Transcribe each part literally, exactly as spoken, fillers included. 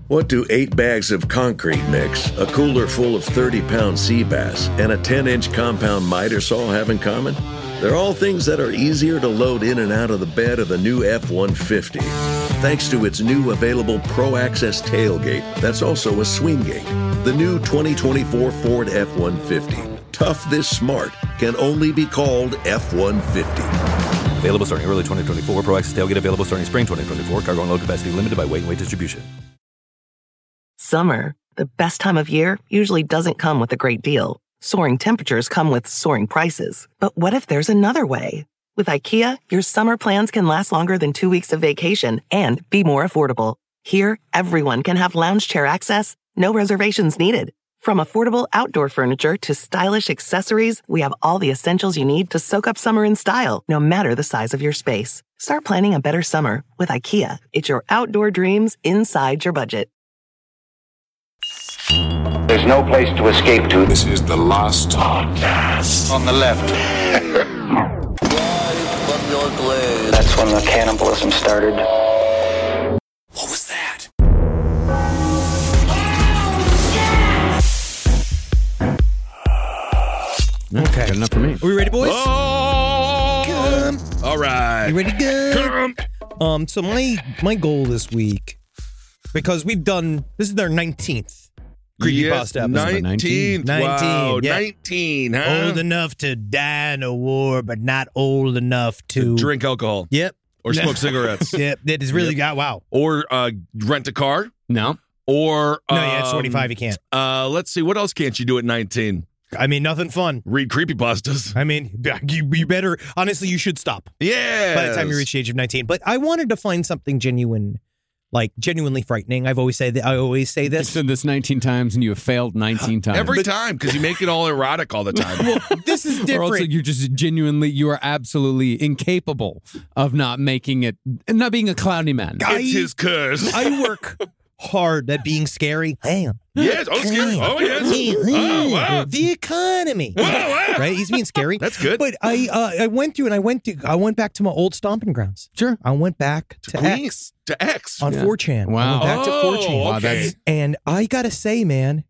What do eight bags of concrete mix, a cooler full of thirty-pound sea bass, and a ten-inch compound miter saw have in common? They're all things that are easier to load in and out of the bed of the new F one fifty. Thanks to its new available Pro Access tailgate that's also a swing gate. The new twenty twenty-four Ford F one fifty. Tough this smart can only be called F one fifty. Available starting early twenty twenty-four. Pro Access tailgate available starting spring twenty twenty-four. Cargo and load capacity limited by weight and weight distribution. Summer, the best time of year, usually doesn't come with a great deal. Soaring temperatures come with soaring prices. But what if there's another way? With IKEA, your summer plans can last longer than two weeks of vacation and be more affordable. Here, everyone can have lounge chair access, no reservations needed. From affordable outdoor furniture to stylish accessories, we have all the essentials you need to soak up summer in style, no matter the size of your space. Start planning a better summer with IKEA. It's your outdoor dreams inside your budget. There's no place to escape to. This is the last podcast. On the left. That's when the cannibalism started. What was that? Okay. Good enough for me. Are we ready, boys? Oh! Come. All right. You ready to go? Come. Um, so my my goal this week, because we've done, this is our nineteenth Creepypasta episode. nineteenth. Wow. nineteen, yeah. nineteen, huh? Old enough to die in a war, but not old enough to... To drink alcohol. Yep. Or smoke cigarettes. Yep. That is really, Yep. got wow. Or uh, rent a car. No. Or... No, yeah, it's um, twenty-five, you can't. Uh, let's see. What else can't you do at nineteen? I mean, nothing fun. Read creepypastas. I mean, you, you better... Honestly, you should stop. Yeah. By the time you reach the age of nineteen. But I wanted to find something genuine, like genuinely frightening. I've always said that. I always say this. You've said this nineteen times and you have failed nineteen times. Every But- time, because you make it all erotic all the time. Well, this is Or also different. you're just genuinely, you are absolutely incapable of not making it, not being a cloudy man. It's his curse. I work hard at being scary. Hey, Yes. Oh, scary. Oh, yes. Oh, wow. the economy. Wow, wow. Right? He's being scary. That's good. But I uh, I went through and I went to I went back to my old stomping grounds. Sure. I went back to, To Queens. X To X. on Yeah. four chan. Wow. I went back Oh, to four chan. Wow, okay. that's- And I gotta say, man,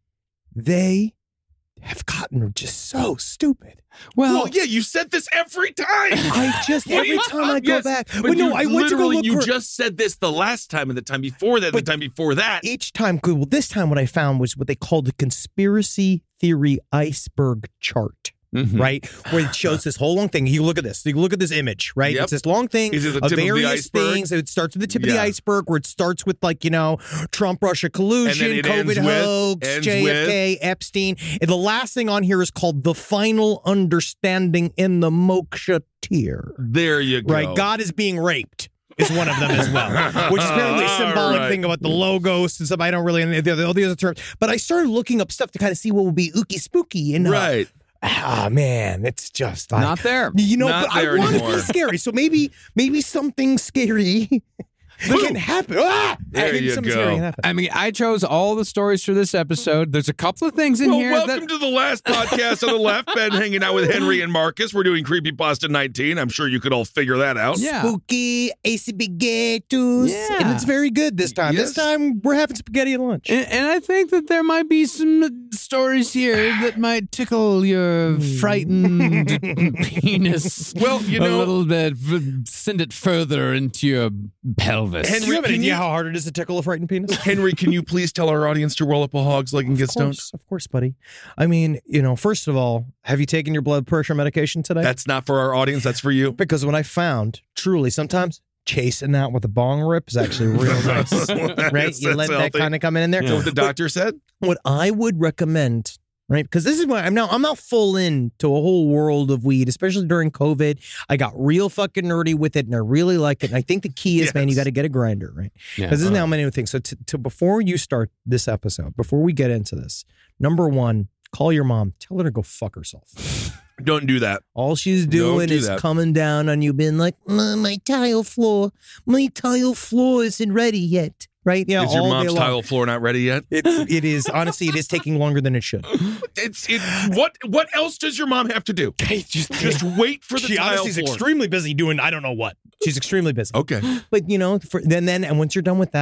they have gotten just so stupid. Well, Well, yeah, you said this every time. I just What are every you time talking- I go yes, back. But Well, no, you I went to go literally- look You for just said this the last time and the time before that, But the time before that. each time. Good. Well, this time what I found was what they called the conspiracy theory iceberg chart. mhm. Right, where it shows this whole long thing. You look at this. You look at this image, right? Yep. It's this long thing Is it the of tip of the various iceberg? things. It starts with the tip of the Yeah. iceberg, where it starts with like you know Trump Russia collusion, And then it COVID ends with- hoax, ends J F K, Epstein, and the last thing on here is called the final understanding in the moksha tier. There you go. Right, God is being raped. Is one of them as well, which is apparently a symbolic Right. thing about the logos and stuff. I don't really know all the other terms, but I started looking up stuff to kind of see what would be ooky spooky and uh, Right. ah man, it's just like, Not there. You know, Not but I there want to anymore. be scary, so maybe maybe something scary can happen. Ah! There maybe you something go. scary can happen. I mean, I chose all the stories for this episode. There's a couple of things in Well, here welcome that... to the last podcast on the left. Ben hanging out with Henry and Marcus. We're doing Creepypasta nineteen. I'm sure you could all figure that out. Yeah. Spooky spaghettos, Yeah. and it's very good this time. Yes. This time we're having spaghetti at lunch. And, and I think that there might be some stories here that might tickle your frightened penis. Well, you a know- little bit, f- send it further into your pelvis. Henry, Do you have an can idea you- how hard it is to tickle a frightened penis? Henry, can you please tell our audience to roll up a hog so they can get Of stoned? course, of course, buddy. I mean, you know, first of all, have you taken your blood pressure medication today? That's not for our audience. That's for you. because what I found, truly, sometimes chasing that with a bong rip is actually real nice, right? Yes, You let that's that healthy. kind of come in there. Is that what the But doctor said? what I would recommend, right? Because this is why I'm now I'm now full into a whole world of weed, especially during COVID. I got real fucking nerdy with it, and I really like it. And I think the key is, man, you Yes. got to get a grinder, right? Yeah. Because this is now many things. So to, to before you start this episode, before we get into this, number one, call your mom, tell her to go fuck herself. Don't do that. All she's doing do is that. coming down on you, being like, "Uh, my tile floor, my tile floor isn't ready yet. Right? Yeah. Is your all day mom's long. tile floor not ready yet? It's, it is, honestly, it is taking longer than it should. It's it. What what else does your mom have to do? just, Just wait for the she tile honestly is floor. extremely busy doing I don't know what. She's extremely busy. Okay. But, you know, for, then, then, and once you're done with that,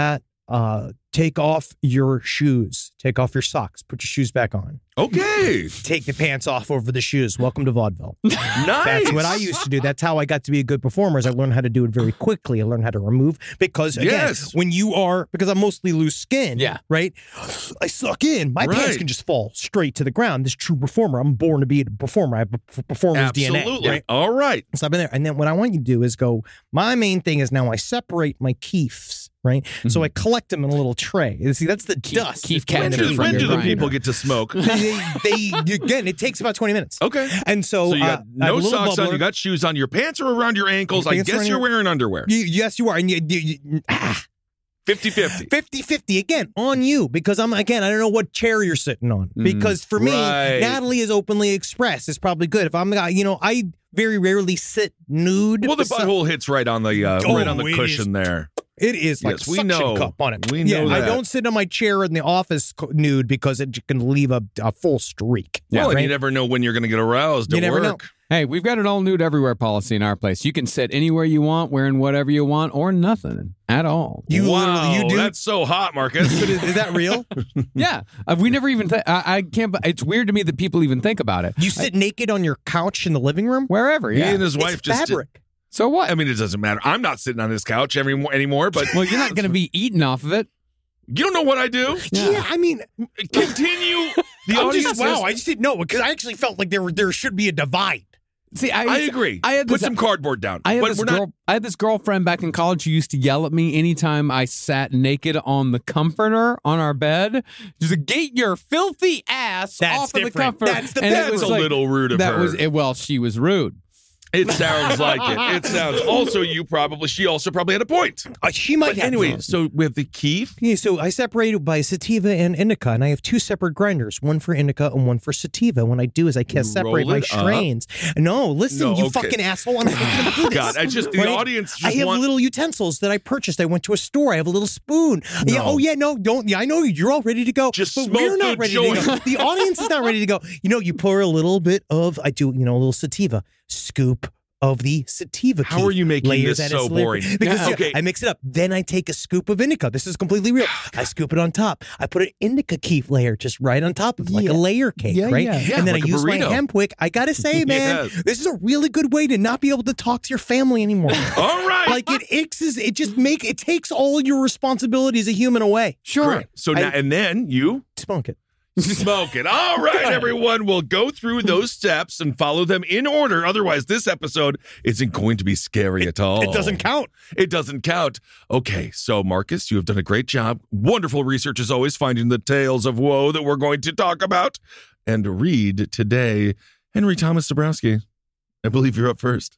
uh, take off your shoes, take off your socks, put your shoes back on. Okay. Take the pants off over the shoes. Welcome to vaudeville. Nice. That's what I used to do. That's how I got to be a good performer. Is I learned how to do it very quickly. I learned how to remove because again, Yes. when you are because I'm mostly loose skin, Yeah. right? I suck in. My Right. pants can just fall straight to the ground. This true performer. I'm born to be a performer. I have a performer's D N A. Absolutely. Right? All right. So I've been there. And then what I want you to do is go, my main thing is now I separate my keefs, right? So I collect them in a little tray. You see, that's the dust. keef that's When catcher do, from when your do the grinder. people get to smoke? they, they, again, it takes about twenty minutes. Okay. And so, So you got uh, I have no a little socks on, bubbler. you got shoes on, your pants are around your ankles. I Pants guess around you're your- wearing underwear. You, yes, you are. And you, you, you ah, fifty-fifty. fifty-fifty, again, on you. Because I'm, again, I don't know what chair you're sitting on. Because for me, Right. Natalie is openly expressed. It's probably good. If I'm, you know, I very rarely sit nude. Well, the So- butthole hits right on the uh, Oh, right on the it cushion there. It is like Yes, we suction know. cup on it. We yeah, know I that. don't sit on my chair in the office co- nude because it can leave a, a full streak. Well, and right? you never know when you're going to get aroused You at never know. work. Hey, we've got an all nude everywhere policy in our place. You can sit anywhere you want, wearing whatever you want, or nothing at all. You wow, literally, you do. that's so hot, Marcus. But is, is that real? Yeah, uh, we never even. Th- I, I can't. It's weird to me that people even think about it. You sit naked on your couch in the living room? Wherever, He yeah. and his wife It's just. fabric. So what? I mean, it doesn't matter. I'm not sitting on this couch every, anymore, but well, you're not going to be eating off of it. you don't know what I do. Yeah, I mean, Continue. The I'm audience. just, wow, has- I just didn't know because I actually felt like there were- there should be a divide. See, I, I agree. I had Put this, some cardboard down. I had but this we're girl. not. I had this girlfriend back in college who used to yell at me anytime I sat naked on the comforter on our bed. She's like, "Get your filthy ass That's off of the different. comforter." That's the And it best. was That's a like- little rude of That her. was it. Well, she was rude. It sounds like it. It sounds. Also, you probably. She also probably had a point. Uh, she might But have. anyway, so with the keef. Yeah, so I separated by sativa and indica, and I have two separate grinders, one for indica and one for sativa. What I do is I can't separate Roll my it up. strains. No, listen, No, you okay. fucking asshole. I'm not gonna do this. God, I just the Right? audience. Just I have want, little utensils that I purchased. I went to a store. I have a little spoon. Yeah, oh yeah, no, don't. Yeah, I know you're all ready to go. Just but smoke we're not the ready joint. to go. The audience is not ready to go. You know, you pour a little bit of. I do. You know, a little sativa scoop of the sativa. How keef. are you making Layers this that so is layered. boring? Because Yeah. yeah, Okay. I mix it up. Then I take a scoop of indica. This is completely real. I scoop it on top. I put an indica keef layer just right on top of it, like Yeah. a layer cake, Yeah, right? yeah. Yeah, and then like I a use my burrito. hemp wick. I gotta say, man, Yes. this is a really good way to not be able to talk to your family anymore. All right. Like it ixes, it just make it takes all your responsibility as a human away. Sure. Great. So I- now and then you Smoke it. smoke it. All right, everyone. We'll go through those steps and follow them in order. Otherwise, this episode isn't going to be scary at all. It doesn't count. It doesn't count. Okay, so Marcus, you have done a great job. Wonderful research as always, finding the tales of woe that we're going to talk about and read today. Henry Thomas Dabrowski, I believe you're up first.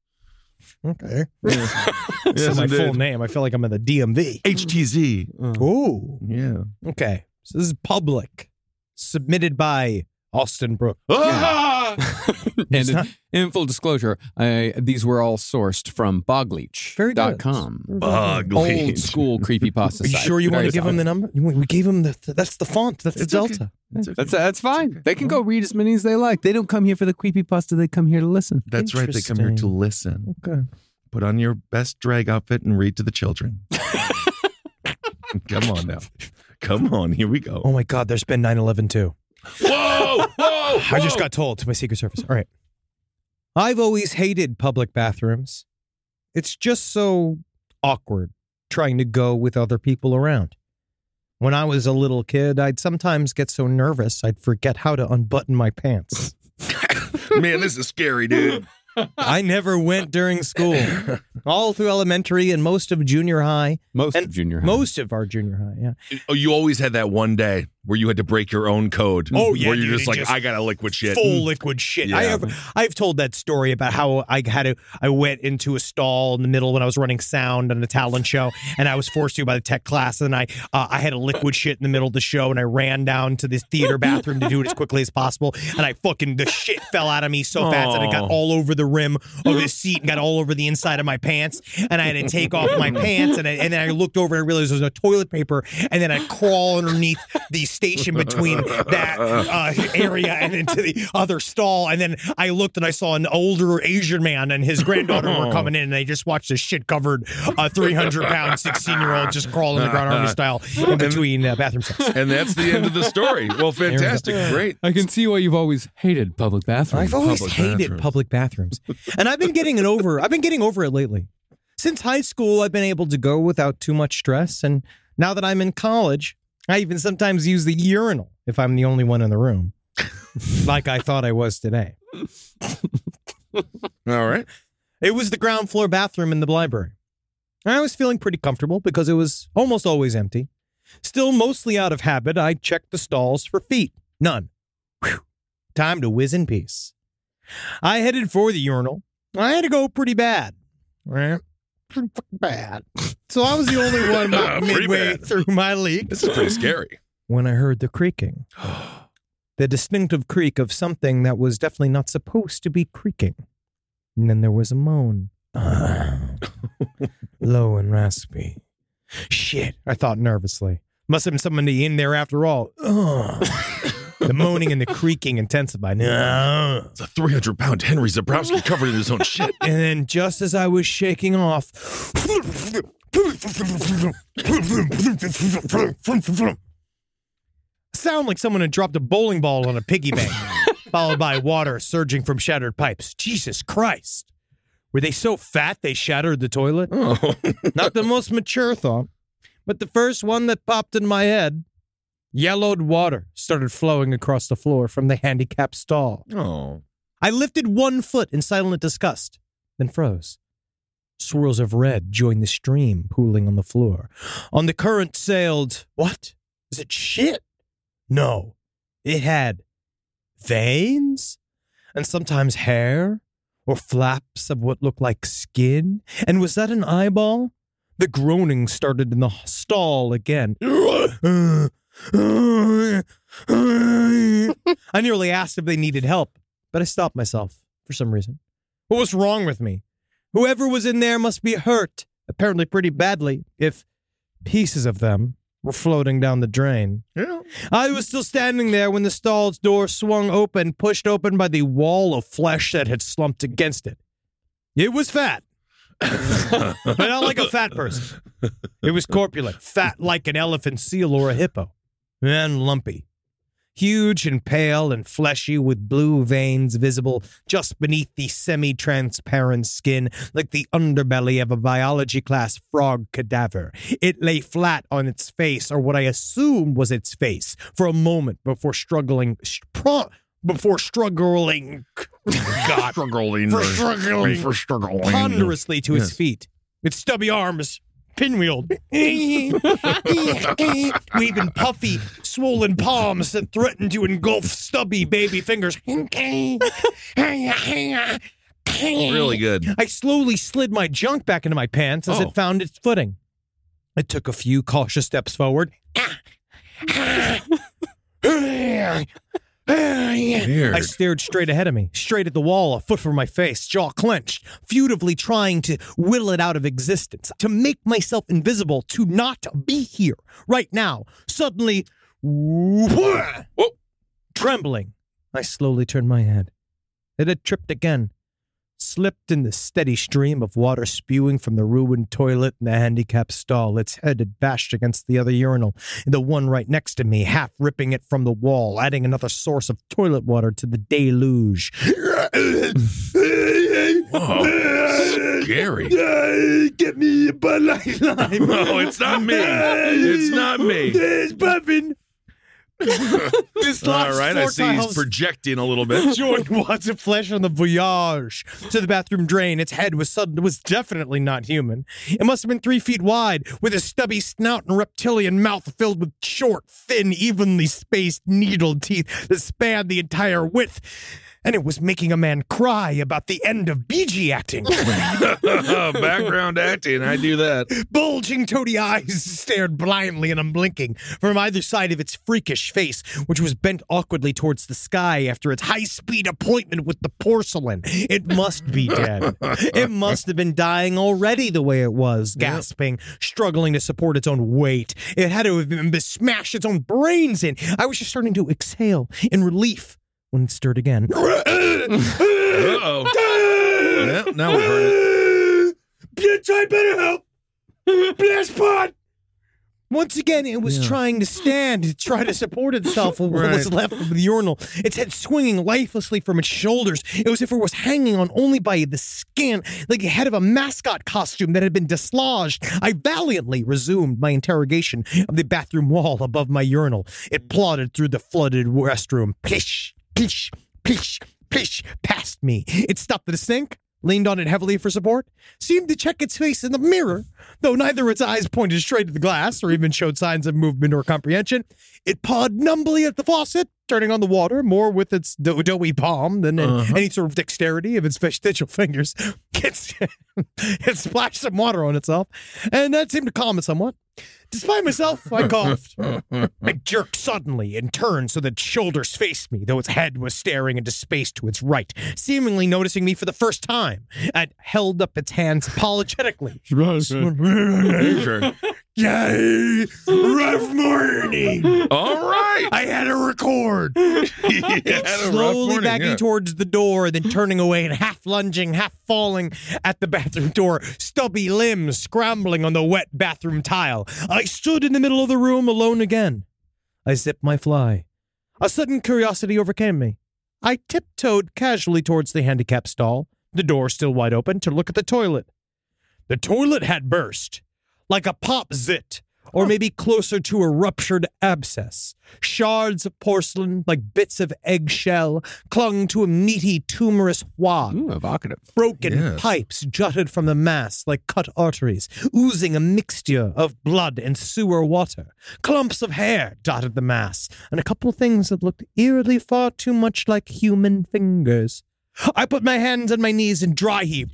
Okay. Yes, That's my indeed. full name. I feel like I'm in the D M V. H T Z. Ooh. Yeah. Okay. So this is public. Submitted by Austin Brooke. Ah! And It's in, not- in full disclosure, I, these were all sourced from bogleach Very good. dot com. Ugly. Old school creepypasta Are you site. sure you want Very to give him solid. the number? We we gave him the, that's the font. That's It's the okay. delta. That's, okay. That's that's fine. They can go read as many as they like. They don't come here for the creepypasta. They come here to listen. That's right. They come here to Interesting. listen. Okay. Put on your best drag outfit and read to the children. Come on now. Come on. Here we go. Oh my God, there's been nine eleven too. Whoa! Whoa! I just whoa. got told to my Secret Service. All right. I've always hated public bathrooms. It's just so awkward trying to go with other people around. When I was a little kid, I'd sometimes get so nervous I'd forget how to unbutton my pants. Man, this is scary, dude. I never went during school. All through elementary and most of junior high. Most And of junior high. Most of our junior high, yeah. Oh, you always had that one day where you had to break your own code. Oh, yeah, Where you're dude, just it like, just I got to liquid shit. Full liquid shit. I Yeah. have I've told that story about how I had to I went into a stall in the middle when I was running sound on a talent show, and I was forced to by the tech class, and I uh, I had a liquid shit in the middle of the show, and I ran down to this theater bathroom to do it as quickly as possible, and I fucking the shit fell out of me so fast that it got Aw. all over the rim of the seat and got all over the inside of my pants, and I had to take off my pants, and I, and then I looked over and I realized there was no toilet paper, and then I crawl underneath these station between that uh, area and into the other stall. And then I looked and I saw an older Asian man and his granddaughter were coming in, and they just watched a shit-covered uh, three hundred pound sixteen-year-old just crawl in the ground army style in between uh, bathroom sets. And that's the end of the story. Well, fantastic. Great. I can see why you've always hated public bathrooms. I've always Public hated bathrooms. public bathrooms. And I've been getting it over. I've been getting over it lately. Since high school, I've been able to go without too much stress. And now that I'm in college, I even sometimes use the urinal if I'm the only one in the room. Like I thought I was today. All right. It was the ground floor bathroom in the library. I was feeling pretty comfortable because it was almost always empty. Still mostly out of habit, I checked the stalls for feet. None. Whew. Time to whiz in peace. I headed for the urinal. I had to go pretty bad. Right? Pretty fucking bad. So I was the only one about Pretty midway bad. through my leak This is pretty scary. when I heard the creaking. The distinctive creak of something that was definitely not supposed to be creaking. And then there was a moan. Low and raspy. Shit, I thought nervously. Must have been somebody in there after all. Ugh. The moaning and the creaking intensified. No. It's a three hundred pound Henry Zabrowski covered in his own shit. And then just as I was shaking off, sound like someone had dropped a bowling ball on a piggy bank, followed by water surging from shattered pipes. Jesus Christ. Were they so fat they shattered the toilet? Oh. Not the most mature thought, but the first one that popped in my head. Yellowed water started flowing across the floor from the handicapped stall. Oh. I lifted one foot in silent disgust, then froze. Swirls of red joined the stream pooling on the floor. On the current sailed, what? Is it shit? No. It had veins, and sometimes hair, or flaps of what looked like skin. And was that an eyeball? The groaning started in the stall again. I nearly asked if they needed help, but I stopped myself for some reason. What was wrong with me? Whoever was in there must be hurt, apparently pretty badly, if pieces of them were floating down the drain. Yeah. I was still standing there when the stall's door swung open, pushed open by the wall of flesh that had slumped against it. It was fat. But not like a fat person. It was corpulent, fat like an elephant seal or a hippo, and lumpy. Huge and pale and fleshy with blue veins visible just beneath the semi-transparent skin like the underbelly of a biology class frog cadaver. It lay flat on its face, or what I assumed was its face, for a moment before struggling... Pro- Before struggling, God, Struggling. for struggling, For struggling. ponderously to his Yes. feet, with stubby arms, pinwheeled, waving puffy, swollen palms that threatened to engulf stubby baby fingers. Really good. I slowly slid my junk back into my pants as Oh. it found its footing. I took a few cautious steps forward. Weird. I stared straight ahead of me, straight at the wall, a foot from my face, jaw clenched, futilely trying to will it out of existence, to make myself invisible, to not be here right now. Suddenly, whoa, trembling, I slowly turned my head. It had tripped again, slipped in the steady stream of water spewing from the ruined toilet in the handicapped stall. Its head had bashed against the other urinal, and the one right next to me, half ripping it from the wall, adding another source of toilet water to the deluge. Whoa. Scary. Get me a Bud Light Lime. No, it's not me. It's not me. It's Buffin. This All right, I see he's projecting a little bit. joined wads of flesh on the voyage to the bathroom drain. Its head was sudden was definitely not human. It must have been three feet wide, with a stubby snout and reptilian mouth filled with short, thin, evenly spaced needle teeth that spanned the entire width. and it was making a man cry about the end of B G acting. Background acting, I do that. Bulging toady eyes stared blindly and unblinking from either side of its freakish face, which was bent awkwardly towards the sky after its high-speed appointment with the porcelain. It must be dead. It must have been dying already the way it was, gasping, struggling to support its own weight. It had to have been smashed its own brains in. I was just starting to exhale in relief when it stirred again. Uh-oh. Yeah, now we've heard it. Bitch, I better help. Blast pot. Once again, it was yeah. trying to stand, to try to support itself with what right. was left of the urinal. Its head swinging lifelessly from its shoulders. It was as if it was hanging on only by the skin, like the head of a mascot costume that had been dislodged. I valiantly resumed my interrogation of the bathroom wall above my urinal. It plodded through the flooded restroom. Plish, plish, plish, plish, past me. It stopped at a sink, leaned on it heavily for support, seemed to check its face in the mirror, though neither its eyes pointed straight at the glass or even showed signs of movement or comprehension. It pawed numbly at the faucet, turning on the water more with its do- doughy palm than uh-huh. any sort of dexterity of its vestigial fingers. It, it splashed some water on itself, and that seemed to calm it somewhat. Despite myself, I coughed. I jerked suddenly and turned so that its shoulders faced me, though its head was staring into space to its right, seemingly noticing me for the first time. It held up its hands apologetically. Yay! Rough morning! All right! I had a record! Slowly morning, backing yeah. towards the door, then turning away and half lunging, half falling at the bathroom door, stubby limbs scrambling on the wet bathroom tile. I stood in the middle of the room alone again. I zipped my fly. A sudden curiosity overcame me. I tiptoed casually towards the handicap stall, the door still wide open, to look at the toilet. The toilet had burst. Like a pop zit, or maybe closer to a ruptured abscess. Shards of porcelain, like bits of eggshell, clung to a meaty, tumorous wad. Ooh, evocative. Broken yes. pipes jutted from the mass like cut arteries, oozing a mixture of blood and sewer water. Clumps of hair dotted the mass, and a couple of things that looked eerily far too much like human fingers. I put my hands on my knees and dry heaved.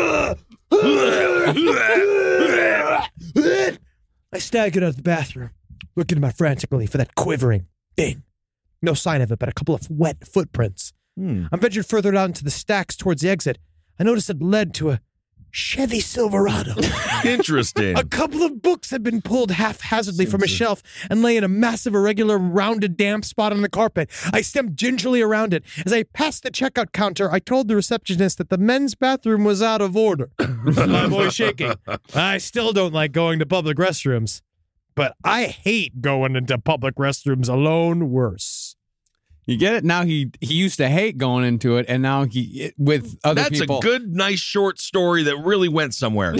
I staggered out of the bathroom, looking about frantically for that quivering thing. No sign of it, but a couple of wet footprints. Hmm. I ventured further down to the stacks towards the exit. I noticed it led to a Chevy Silverado. Interesting. A couple of books had been pulled haphazardly from a shelf and lay in a massive, irregular, rounded damp spot on the carpet. I stepped gingerly around it. As I passed the checkout counter, I told the receptionist that the men's bathroom was out of order. My voice shaking. I still don't like going to public restrooms, but I hate going into public restrooms alone worse. You get it? Now he he used to hate going into it, and now he with other That's people. That's a good, nice short story that really went somewhere.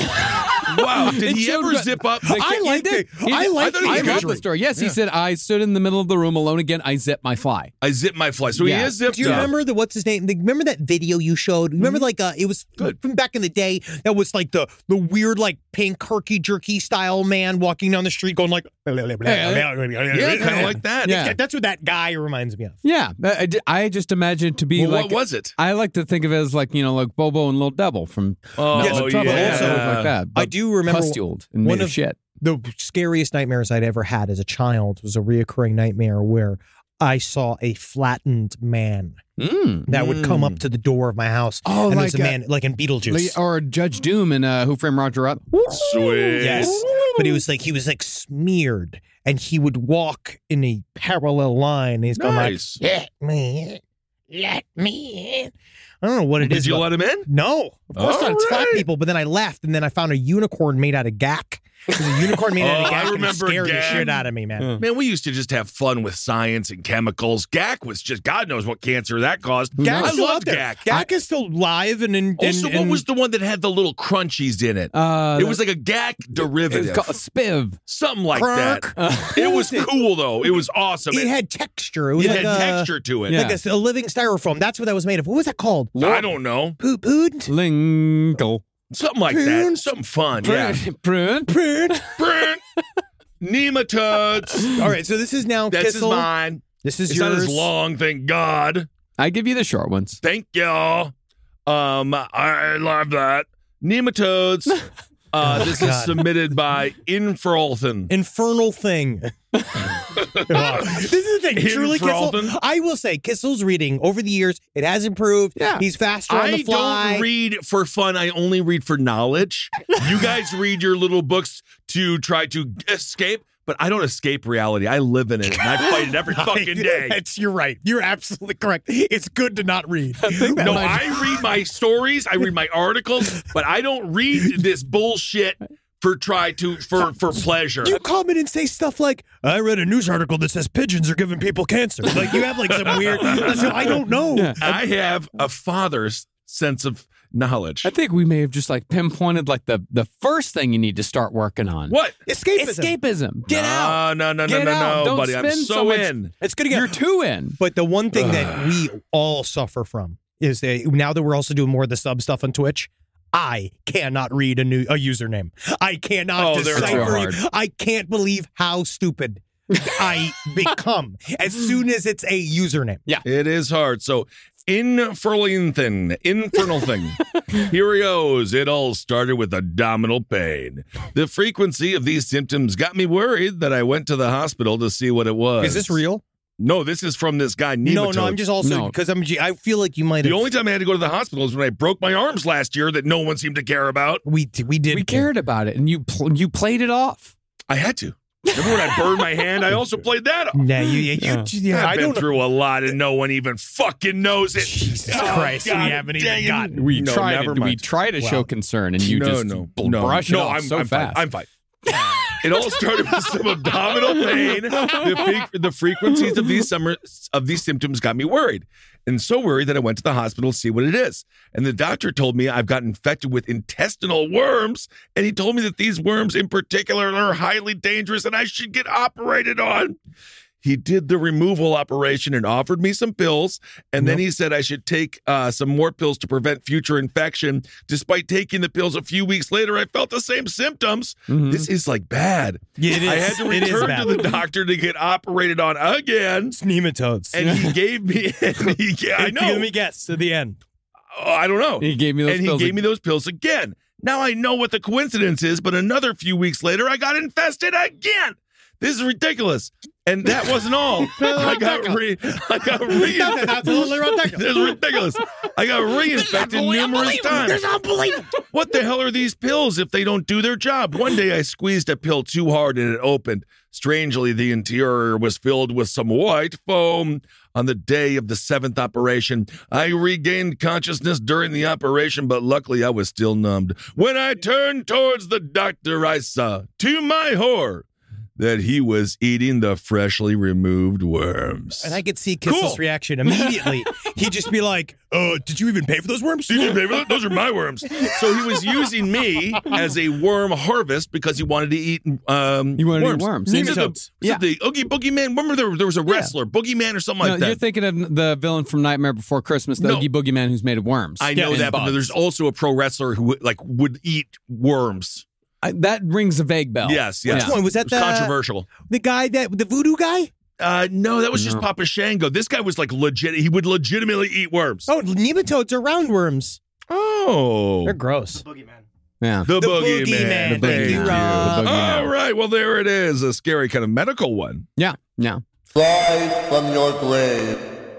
Wow, did he ever good. zip up? I liked it. I liked it. I love the story. Yes, yeah. He said, I stood in the middle of the room alone again. I zipped my fly. I zipped my fly. So yeah. he is zipped Do you up. remember the, what's his name? The, remember that video you showed? Remember Mm-hmm. like, uh, it was Good. from back in the day, that was like the, the weird, like, pink, herky-jerky style man walking down the street going like, blah, blah, blah, blah, yeah, blah, blah, yeah kind of like that. Yeah. That's what that guy reminds me of. Yeah. I, I just imagined to be well, like. What was it? I like to think of it as like, you know, like Bobo and Little Devil from Oh, yes, Trouble. yeah. Also like that. I do remember pustuled and one made of of shit. The scariest nightmares I'd ever had as a child was a reoccurring nightmare where I saw a flattened man mm. that would come up to the door of my house. Oh, and like it was a man, like in Beetlejuice. Or Judge Doom in uh, Who Framed Roger Rabbit. Sweet. Yes. But he was like, he was like smeared, and he would walk in a parallel line. And he's going nice. like, let me in, let me in. I don't know what it Did is. Did you but, let him in? No. Of course All not. It's flat right. people. But then I left, and then I found a unicorn made out of gack. It was a unicorn made out of Oh, I gack and it remember scared the gack. shit out of me, man. Yeah. Man, we used to just have fun with science and chemicals. G A C was just, God knows what cancer that caused. Gack I is still loved out G there. A C. Gack is still live and in. Also, and, what and, was the one that had the little crunchies in it? Uh, it was like a G A C derivative. It's called a spiv. Something like Crack. that. Uh, It was cool, though. It was awesome. It had texture. It was it like had a, texture to it. Yeah. like a, a living styrofoam. That's what that was made of. What was that called? I don't know. Poo pooed? Lingle. Something like that. Prune. Something fun. Yeah. Prune. Prune. Prune. Nematodes. All right, so this is now This is Kissel. mine. This is It's yours. not as long, thank God. I give you the short ones. Thank y'all. Um, I love that. Nematodes. Uh, this is submitted by Infralthen. Infernal thing. This is the thing. Truly, Kissel, Infralthen. I will say, Kissel's reading over the years, it has improved. Yeah. He's faster on I the fly. don't read for fun. I only read for knowledge. You guys read your little books to try to escape, but I don't escape reality. I live in it, and I fight it every fucking day. It's, you're right. You're absolutely correct. It's good to not read. No, I read my stories. I read my articles, but I don't read this bullshit for try to for for pleasure. You comment and say stuff like, I read a news article that says pigeons are giving people cancer. Like, you have like some weird, so I don't know. Yeah. I have a father's sense of knowledge. I think we may have just like pinpointed like the, the first thing you need to start working on. What? Escapism. Escapism. Get no, out. No, no, no, Get no, out. no, Don't buddy. I'm spend so, so much- in. It's good to get. You're too in. But the one thing that we all suffer from is that now that we're also doing more of the sub stuff on Twitch, I cannot read a new a username. I cannot Oh, they're decipher. so hard. I can't believe how stupid I become as soon as it's a username. Yeah. It is hard. So, infernal thing, infernal thing. Here he goes. It all started with abdominal pain. The frequency of these symptoms got me worried that I went to the hospital to see what it was. Is this real? No, this is from this guy, No, Nematodes. no. I'm just also No. because I'm. I feel like you might The have. only time I had to go to the hospital is when I broke my arms last year that no one seemed to care about. we we did We care. cared about it, and you pl- you played it off. I had to. Remember when I burned my hand? I also played that off. Nah, you, you, Yeah. you, yeah, I've I been don't know. through a lot and no one even fucking knows it. Jesus Oh, Christ, we God haven't dang even it. gotten. We No, tried never to, we mind. try to show Well, concern, and you no, just no, bl- no, brush it no, off I'm, so I'm fast. fine. I'm fine. It all started with some abdominal pain. The, fe- the frequencies of these summer of these symptoms got me worried, and so worried that I went to the hospital to see what it is. And the doctor told me I've got infected with intestinal worms, and he told me that these worms in particular are highly dangerous and I should get operated on. He did the removal operation and offered me some pills, and then he said I should take uh, some more pills to prevent future infection. Despite taking the pills a few weeks later, I felt the same symptoms. Mhm. This is like bad. Yeah, it is. I had to It is return bad. to the doctor to get operated on again, It's nematodes. and he gave me. And he, I know. Let me guess to the end. Oh, I don't know. He gave me those and he pills. gave me those pills again. Now I know what the coincidence is, but another few weeks later, I got infested again. This is ridiculous. And that wasn't all. I got re, I got reinfected. That's totally ridiculous. This is ridiculous. I got reinfected numerous times. It's unbelievable. What the hell are these pills if they don't do their job? One day I squeezed a pill too hard and it opened. Strangely, the interior was filled with some white foam. On the day of the seventh operation, I regained consciousness during the operation, but luckily I was still numbed. When I turned towards the doctor, I saw, to my horror, that he was eating the freshly removed worms. And I could see Kissel's Cool. reaction immediately. He'd just be like, "Uh, did you even pay for those worms?" Did you pay for that? Those are my worms. So he was using me as a worm harvest because he wanted to eat um, You wanted to eat worms. worms. Is it the, Nematodes. is Yeah. it the Oogie Boogie Man? Remember there, there was a wrestler, Boogeyman or something No, like that. you're thinking of the villain from Nightmare Before Christmas, the No. Oogie Boogeyman who's made of worms. I know and that, but bugs. there's also a pro wrestler who would, like would eat worms. I, that rings a vague bell. Yes, yes. Which one? Was that It was the- controversial? The guy that the voodoo guy? Uh, no, that was just No. Papa Shango. This guy was like legit. He would legitimately eat worms. Oh, nematodes are roundworms. Oh. They're gross. Yeah. The, The Boogeyman. Boogeyman. The Thank you, Boogeyman. Rob. The Boogeyman. All right. Well, there it is. A scary kind of medical one. Yeah. Yeah. Rise from your grave.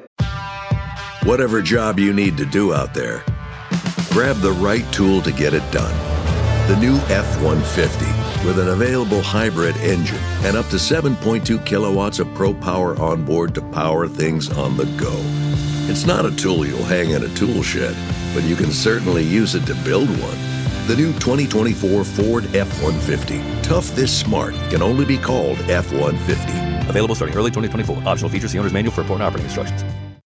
Whatever job you need to do out there, grab the right tool to get it done. The new F one fifty with an available hybrid engine and up to seven point two kilowatts of pro power on board to power things on the go. It's not a tool you'll hang in a tool shed, but you can certainly use it to build one. The new twenty twenty-four Ford F one fifty. Tough this smart can only be called F one fifty. Available starting early twenty twenty-four. Optional features, the owner's manual for important operating instructions.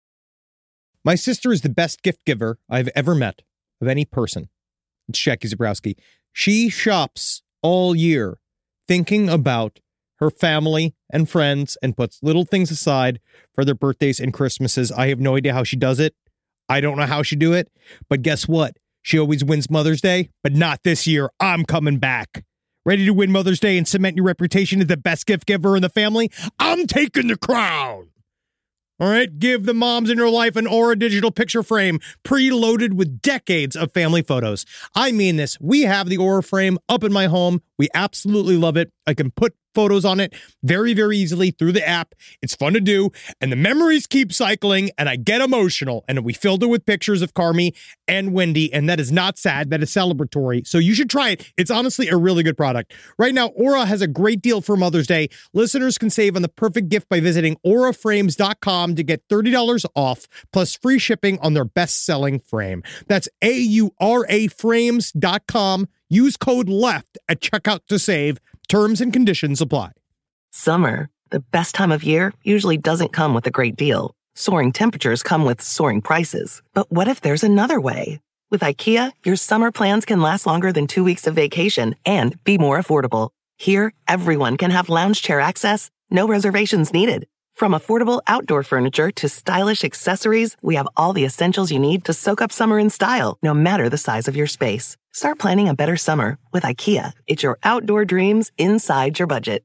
My sister is the best gift giver I've ever met of any person. It's Jackie Zabrowski. She shops all year thinking about her family and friends and puts little things aside for their birthdays and Christmases. I have no idea how she does it. I don't know how she do it. But guess what? She always wins Mother's Day, but not this year. I'm coming back. Ready to win Mother's Day and cement your reputation as the best gift giver in the family? I'm taking the crown. All right, give the moms in your life an Aura digital picture frame preloaded with decades of family photos. I mean this. We have the Aura frame up in my home. We absolutely love it. I can put photos on it very, very easily through the app. It's fun to do, and the memories keep cycling, and I get emotional. And we filled it with pictures of Carmi and Wendy, and that is not sad. That is celebratory. So you should try it. It's honestly a really good product. Right now, Aura has a great deal for Mother's Day. Listeners can save on the perfect gift by visiting aura frames dot com to get thirty dollars off, plus free shipping on their best-selling frame. That's A U R A frames dot com. Use code LEFT at checkout to save. Terms and conditions apply. Summer, the best time of year, usually doesn't come with a great deal. Soaring temperatures come with soaring prices. But what if there's another way? With IKEA, your summer plans can last longer than two weeks of vacation and be more affordable. Here, everyone can have lounge chair access, no reservations needed. From affordable outdoor furniture to stylish accessories, we have all the essentials you need to soak up summer in style, no matter the size of your space. Start planning a better summer with IKEA. It's your outdoor dreams inside your budget.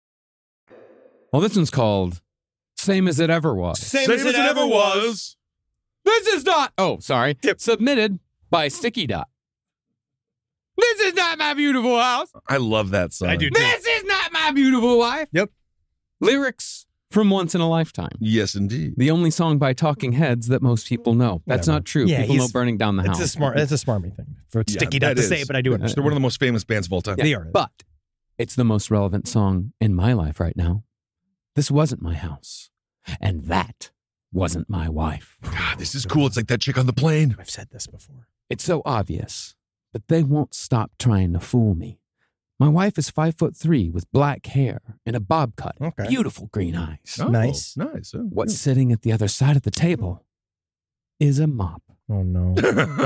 Well, this one's called Same as It Ever Was. Same, Same as it ever was. This is not, oh, sorry, Yep. submitted by Sticky Dot. This is not my beautiful house. I love that song. I do too. This is not my beautiful wife. Yep. Lyrics from Once in a Lifetime. Yes, indeed. The only song by Talking Heads that most people know. That's Whatever. not true. Yeah, people know he's- Burning Down the It's House. a smart. It's a smarmy thing for Yeah, Sticky Dot that to is. say, but I do understand. They're one of the most famous bands of all time. They are. But it's the most relevant song in my life right now. This wasn't my house. And that wasn't my wife. God, this is cool. It's like that chick on the plane. I've said this before. It's so obvious, but they won't stop trying to fool me. My wife is five foot three with black hair and a bob cut. Okay. Beautiful green eyes. Oh, Nice. Nice. Oh, What's sitting at the other side of the table is a mop. Oh no.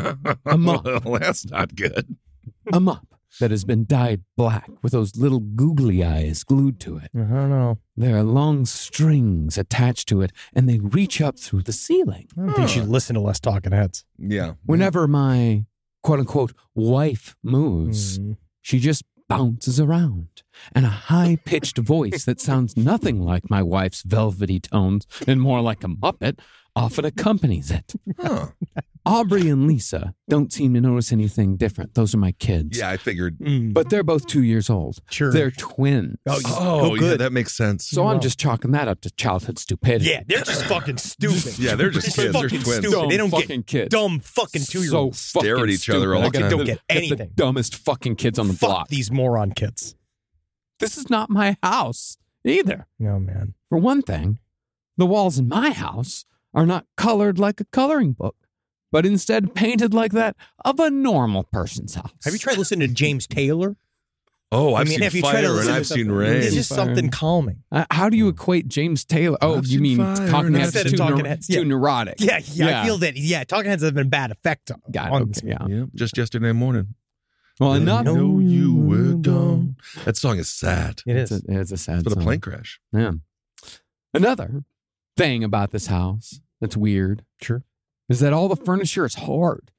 A mop. Well, that's not good. A mop that has been dyed black with those little googly eyes glued to it. I don't know. There are long strings attached to it, and they reach up through the ceiling. I don't think you should listen to less Talking Heads. Yeah. Whenever my quote-unquote wife moves, Mm. she just bounces around, and a high-pitched voice that sounds nothing like my wife's velvety tones and more like a Muppet often accompanies it. Huh. Aubrey and Lisa don't seem to notice anything different. Those are my kids. Yeah, I figured. Mm. But they're both two years old. Sure. They're twins. Oh, Oh, yeah, good. that makes sense. So I'm just chalking that up to childhood stupidity. Yeah, they're just fucking stupid. Yeah, they're just kids. They're fucking twins. stupid. Dumb They don't fucking get kids. dumb fucking two year olds. So fucking Stare at each other stupid. all the I got time. the- Don't get got anything. The dumbest fucking kids on the Fuck block. these moron kids. This is not my house either. Oh man. For one thing, the walls in my house are not colored like a coloring book, but instead painted like that of a normal person's house. Have you tried listening to James Taylor? Oh, I've I mean, seen have you tried to fire listen and to I've seen something- rain. It's just Fire. something calming. Uh, how do you equate James Taylor? Oh, I've you seen mean fire Talking and Heads Instead too, of Talking neur- Heads, too yeah. neurotic? Yeah, yeah, I feel that. Yeah, Talking Heads has been a bad effect on. Got it. on Okay, this yeah. Yeah, just yesterday morning. Well, I enough. know you were gone. That song is sad. It It's is. a, it's a sad It's been a song. plane crash. Yeah. Another thing about this house that's weird Sure. is that all the furniture is hard.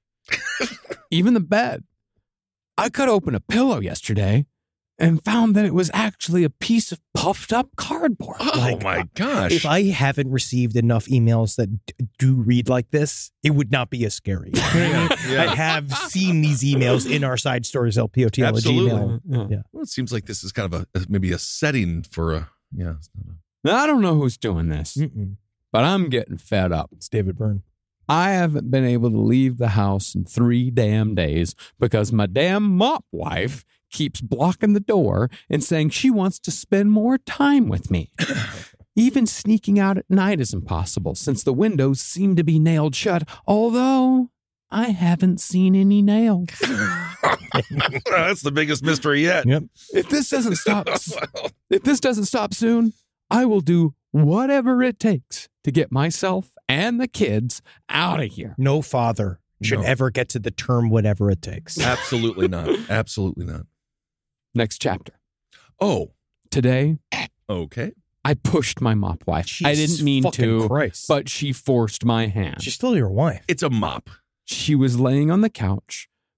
Even the bed. I cut open a pillow yesterday and found that it was actually a piece of puffed up cardboard. Oh Like, my gosh. If I haven't received enough emails that d- do read like this, it would not be as scary. You know what I mean? Yeah. I have seen these emails in our side stories, L P O T L at Absolutely. Gmail. Yeah. Yeah. Well, it seems like this is kind of a maybe a setting for a yeah. it's not a- Now, I don't know who's doing this, Mm-mm. but I'm getting fed up. It's David Byrne. I haven't been able to leave the house in three damn days because my damn mop wife keeps blocking the door and saying she wants to spend more time with me. Even sneaking out at night is impossible since the windows seem to be nailed shut, although I haven't seen any nails. That's the biggest mystery yet. Yep. If this doesn't stop, if this doesn't stop soon, I will do whatever it takes to get myself and the kids out of here. No father should No. ever get to the term whatever it takes. Absolutely not. Absolutely not. Next chapter. Oh, Today, okay. I pushed my mop wife. I Jesus didn't mean fucking to, Christ. but she forced my hand. She's still your wife. It's a mop. She was laying on the couch,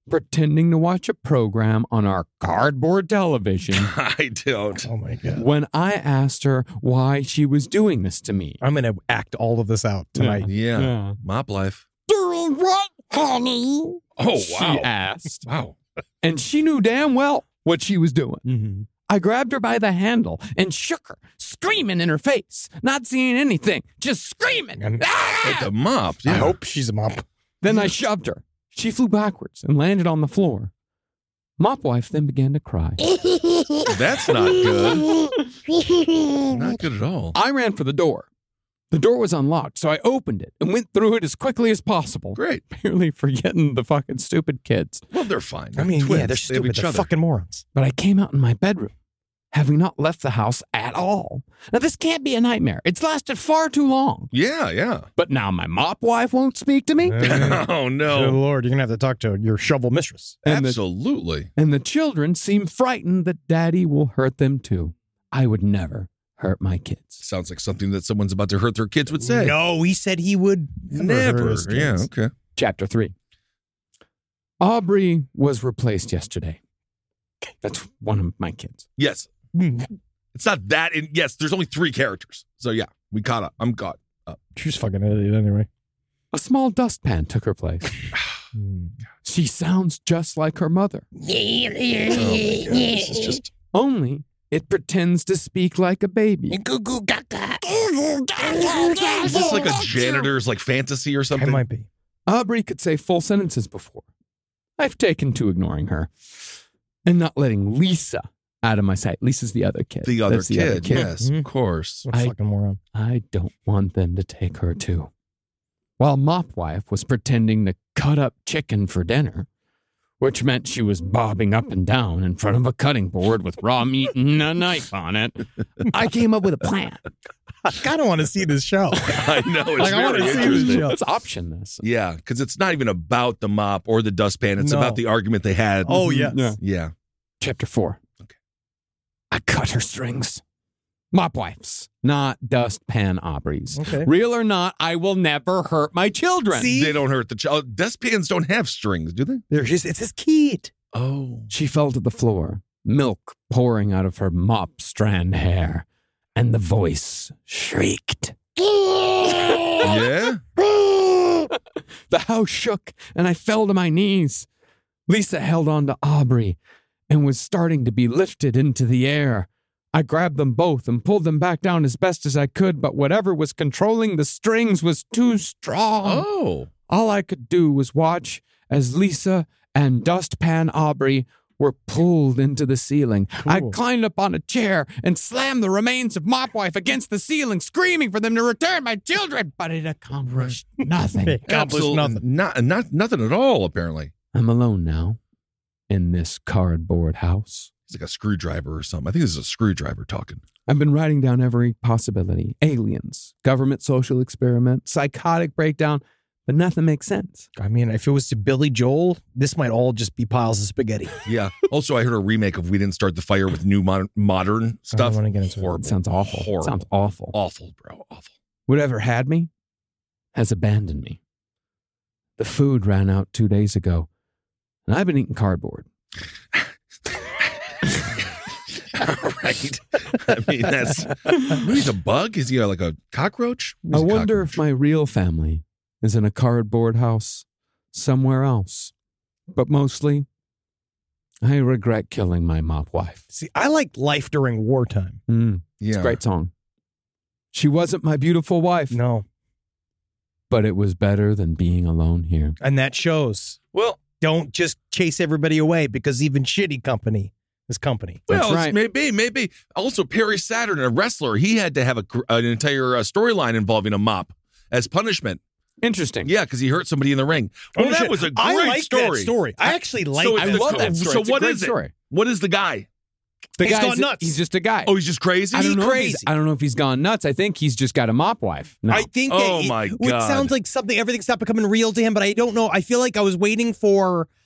pretending to watch a program on our cardboard television I don't. Oh my God. when I asked her why she was doing this to me. I'm going to act all of this out tonight. Yeah. Yeah. Mop life. Doing what, honey? Oh, She wow. asked. Wow. And she knew damn well what she was doing. Mm-hmm. I grabbed her by the handle and shook her, screaming in her face, not seeing anything, just screaming. And- Ah! With the mop. I Yeah. hope she's a mop. Then I shoved her. She flew backwards and landed on the floor. Mop wife then began to cry. That's not good. Not good at all. I ran for the door. The door was unlocked, so I opened it and went through it as quickly as possible. Great. Barely forgetting the fucking stupid kids. Well, they're fine. I mean, Twins. yeah, they're They have stupid. each They're other. fucking morons. But I came out in my bedroom, having not left the house at all. Now, this can't be a nightmare. It's lasted far too long. Yeah, yeah. But now my mop wife won't speak to me. Oh, Good no. Lord, you're going to have to talk to your shovel mistress. And the, Absolutely. and the children seem frightened that daddy will hurt them too. I would never hurt my kids. Sounds like something that someone's about to hurt their kids would say. No, he said he would never. hurt his Yeah, kids. okay. Chapter three. Aubrey was replaced yesterday. That's one of my kids. Yes. It's not that. In, yes, there's only three characters. So, yeah, we caught up. I'm caught up. She's fucking idiot anyway. A small dustpan took her place. She sounds just like her mother. Oh, my God. This is just. Only it pretends to speak like a baby. Is this like a janitor's like fantasy or I something? might be. Aubrey could say full sentences before. I've taken to ignoring her and not letting Lisa out of my sight. Lisa's the other kid. The other That's the kid. other kid. Yes, of course. What a I- fucking moron. I don't want them to take her too. While Mop Wife was pretending to cut up chicken for dinner, which meant she was bobbing up and down in front of a cutting board with raw meat and a knife on it, I came up with a plan. I kind of want to see this show. I know. It's Like, I wanna very see this interesting. show. Let's option this. Yeah, because it's not even about the mop or the dustpan. It's No. about the argument they had. Oh, yes. Yeah. Yeah. Chapter four. Okay. I cut her strings. Mop Wife's, not dustpan Aubrey's. Okay. Real or not, I will never hurt my children. See? They don't hurt the child. Dustpans don't have strings, do they? They're just, it's his kid. Oh. She fell to the floor, milk pouring out of her mop strand hair, and the voice shrieked. Yeah? The house shook, and I fell to my knees. Lisa held on to Aubrey and was starting to be lifted into the air. I grabbed them both and pulled them back down as best as I could, but whatever was controlling the strings was too strong. Oh. All I could do was watch as Lisa and Dustpan Aubrey were pulled into the ceiling. I Cool. climbed up on a chair and slammed the remains of Mop Wife against the ceiling, screaming for them to return my children, but it accomplished nothing. Accomplished Absolutely nothing. Not, not, nothing at all, apparently. I'm alone now in this cardboard house. It's like a screwdriver or something. I think this is a screwdriver talking. I've been writing down every possibility. Aliens, government social experiment, psychotic breakdown, but nothing makes sense. I mean, if it was to Billy Joel, this might all just be piles of spaghetti. Yeah. Also, I heard a remake of We Didn't Start the Fire with new modern, modern stuff. wanna get into it. Horrible. It sounds awful. Horrible. Sounds awful. Awful, bro. Awful. Whatever had me has abandoned me. The food ran out two days ago, and I've been eating cardboard. All right. I mean, that's. Maybe he's a bug? Is he uh, like a cockroach? I He's a wonder if cockroach. my real family is in a cardboard house somewhere else. But mostly, I regret killing my mop wife. See, I like Life During Wartime. Mm, it's Yeah. a great song. She wasn't my beautiful wife, No. but it was better than being alone here. And that shows. Well, Don't just chase everybody away because even shitty company is company. That's well, it's right. maybe, maybe. Also, Perry Saturn, a wrestler, he had to have a, cr- an entire uh, storyline involving a mop as punishment. Interesting. Yeah, because he hurt somebody in the ring. Well, Oh, that shit. was a great I like story. that story. I actually like So that it's I love the- that story. So It's a what great is it? story. What is the guy? The He's guy's gone nuts. He's just a guy. Oh, he's just crazy? I don't know. If crazy. he's, I don't know if he's gone nuts. I think he's just got a mop wife. No. I think Oh, that it, my it God. sounds like something, everything stopped becoming real to him, but I don't know. I feel like I was waiting for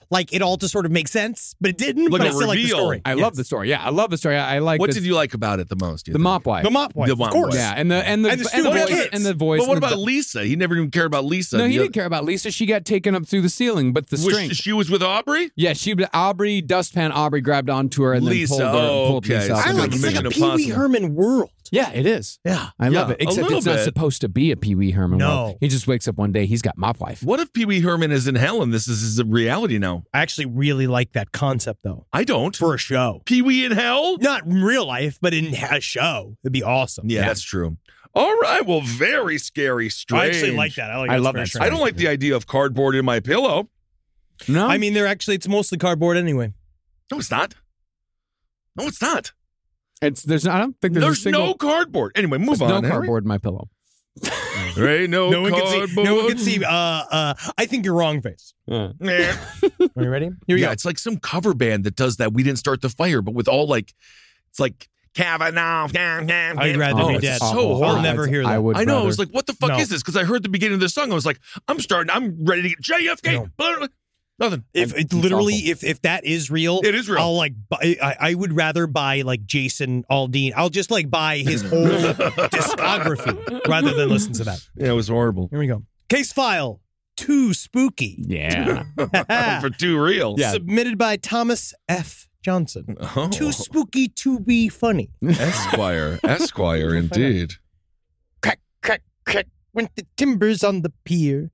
like it all to sort of make sense, but it didn't. Like but a I still like the reveal. story. I Yes. love the story. Yeah, I love the story. I, I like What the, did you like about it the most? you the think? mop wife. The mop wife, The mop of course. wife. Yeah, and the and the And the and, stupid the voice kids. and the voice. But what and the- about Lisa? He never even cared about Lisa. No, he The didn't other- care about Lisa. She got taken up through the ceiling, but the Was string. she, she was with Aubrey? Yeah, she Aubrey Dustpan Aubrey grabbed onto her and Lisa, then pulled her. oh, pulled okay. Lisa out I I the like Mission it's like a building. Pee Wee Impossible. Herman world. Yeah, it is. Yeah. I love Yeah, it. a Except little it's not bit. supposed to be a Pee Wee Herman. No. world. He just wakes up one day. He's got mop wife. What if Pee Wee Herman is in hell and this is his reality now? I actually really like that concept though I don't. for a show. Pee Wee in hell? Not in real life, but in a show, it'd be awesome. Yeah, that's true. All right. Well, very scary, strange. I actually like that. I like. I that's love very that. strange. I don't like the idea of cardboard in my pillow. No, I mean, they're actually it's mostly cardboard anyway. No, it's not. No, it's not. it's there's. I don't think there's, There's a single, no cardboard. Anyway, move there's on. no Henry. cardboard in my pillow. There ain't no, No one can cardboard. see. No one can see. Uh, uh, I think you're wrong, face. Yeah. Yeah. Are you ready? Here we yeah, go. it's like some cover band that does that. We didn't start the fire, but with all like, it's like Kavanaugh. I'd rather oh, be it's dead. so I'll horrible. never hear that. I would. I know. I rather- was like, what the fuck No. is this? Because I heard the beginning of the song. I was like, I'm starting. I'm ready to get J F K. No. Blah, blah, nothing. If It's it literally, awful. if if that is real, It is real. I'll like. Buy, I, I would rather buy like Jason Aldean. I'll just like buy his whole discography rather than listen to that. Yeah, it was horrible. Here we go. Case file too spooky. Yeah. For too real. Yeah. Submitted by Thomas F. Johnson. Oh. Too spooky to be funny. Esquire. Esquire, indeed. Crack, crack, crack. Went the timbers on the pier.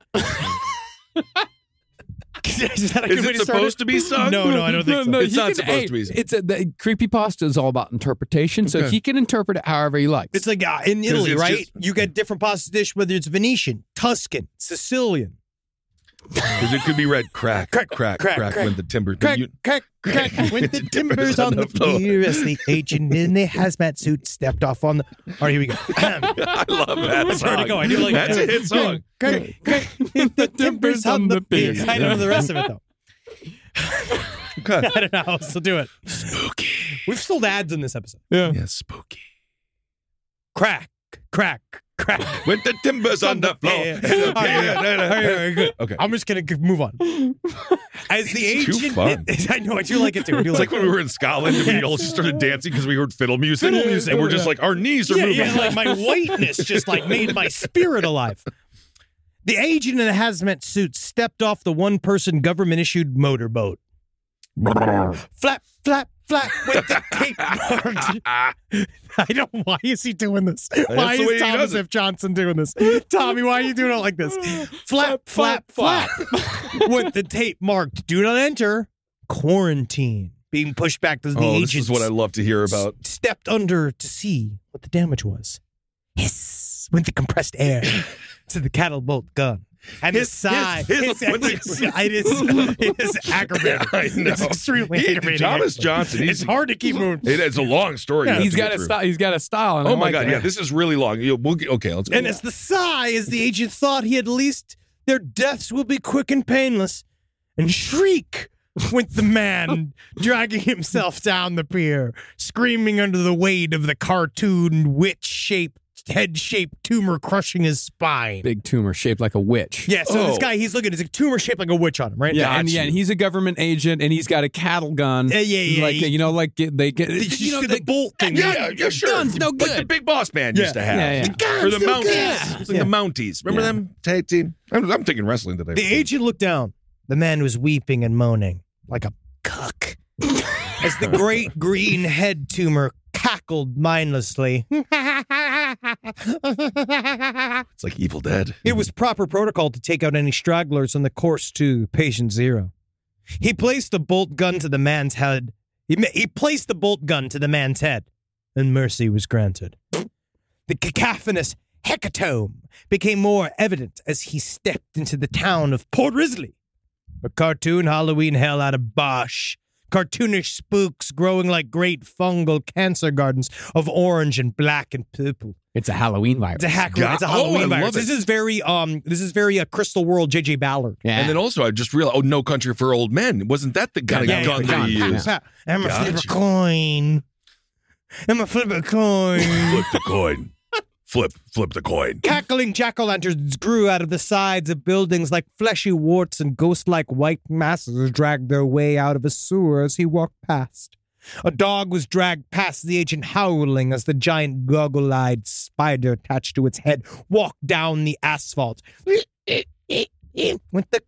Is that a good Is way it to start supposed to be sung? No, no, I don't think so. It's he not can- supposed hey, to be. It's a, the creepypasta is all about interpretation, so Okay. he can interpret it however he likes. It's like uh, in Italy, it's right? just- You get different pasta dish, whether it's Venetian, Tuscan, Sicilian. Because it could be read crack, crack, crack, crack, crack, when the timber. Crack, you- crack, crack. Went the timbers on the pier as the agent in the hazmat suit stepped off on the. All right, here we go. I love that That's song. where to go. I do like That's that. a hit song. Crack, crack. Hit the timbers on the pier. I don't know the rest of it though. Okay. I don't know how else to do it. Spooky. We've sold ads in this episode. yeah. Yeah, spooky. Crack, crack, crack. With the timbers on the floor. Yeah, yeah. All right, yeah. All right, all right, good. Okay. I'm just gonna g- move on. As the It's too agent, fun. I know I do like it too. I do It's like like when we were in Scotland and we all just started dancing because we heard fiddle music. Fiddle music. And we're just like, our knees are yeah, moving. yeah, like my whiteness just like made my spirit alive. The agent in a hazmat suit stepped off the one-person government-issued motorboat. Flap, flap, flap with the tape marked. I don't. Why is he doing this? Why the way is he Thomas does it. F. Johnson doing this? Tommy, why are you doing it like this? Flap, flap, flap. With the tape marked "Do not enter." Quarantine. Being pushed back as the Oh, agent this is what I love to hear about. s- stepped under to see what the damage was. Hiss went the compressed air to the cattle bolt gun. And Hiss, the sigh. hiss, hiss, hiss, when the- hiss, it is, it is aggravating. I know. It's extremely He- aggravating. Thomas actually. Johnson, he's- It's hard to keep moving. It, it's a long story. you have He's to got get a through. style. He's got a style. and I Oh my like God! that. Yeah, this is really long. You- we'll get- okay, let's go. And it's the sigh as the agent thought he had least their deaths will be quick and painless. And shriek went the man, dragging himself down the pier, screaming under the weight of the cartoon witch-shaped, head-shaped tumor crushing his spine. big tumor shaped like a witch. Yeah, so this Oh. guy, he's looking, it's a tumor shaped like a witch on him, right? Yeah, and Got yeah, you. and he's a government agent, and he's got a cattle gun. Yeah, yeah, yeah, Like yeah. you know, like get- they get Did you you know see they, the bolt thing? Yeah, yeah, yeah, sure. gun's no Like the good. big boss man Yeah. used to have. Yeah, yeah. The gun's Or the no Mounties. good. It's like Yeah. the Mounties. Remember Yeah. them tag team? I'm, I'm thinking wrestling today. The agent looked down. The man was weeping and moaning like a cuck as the great green head tumor cackled mindlessly. It's like Evil Dead. It was proper protocol to take out any stragglers on the course to patient zero. He placed the bolt gun to the man's head. He, ma- he placed the bolt gun to the man's head, and mercy was granted. The cacophonous hecatomb became more evident as he stepped into the town of Port Risley. A cartoon Halloween hell out of Bosch. Cartoonish spooks growing like great fungal cancer gardens of orange and black and purple. It's a Halloween virus. It's a hack. God- It's a oh, Halloween I love virus. it. This is very um. This is very a Crystal World J J Ballard. Yeah. And then also, I just realized, oh, No Country for Old Men. Wasn't that the kind of Yeah, gun yeah, that he yeah. used? I'm a Gotcha. flip a coin. I'm a flip a coin. Flip the coin. Flip, flip the coin. Cackling jack-o'-lanterns grew out of the sides of buildings like fleshy warts, and ghost-like white masses dragged their way out of a sewer as he walked past. A dog was dragged past the agent, howling as the giant goggle-eyed spider attached to its head walked down the asphalt. With the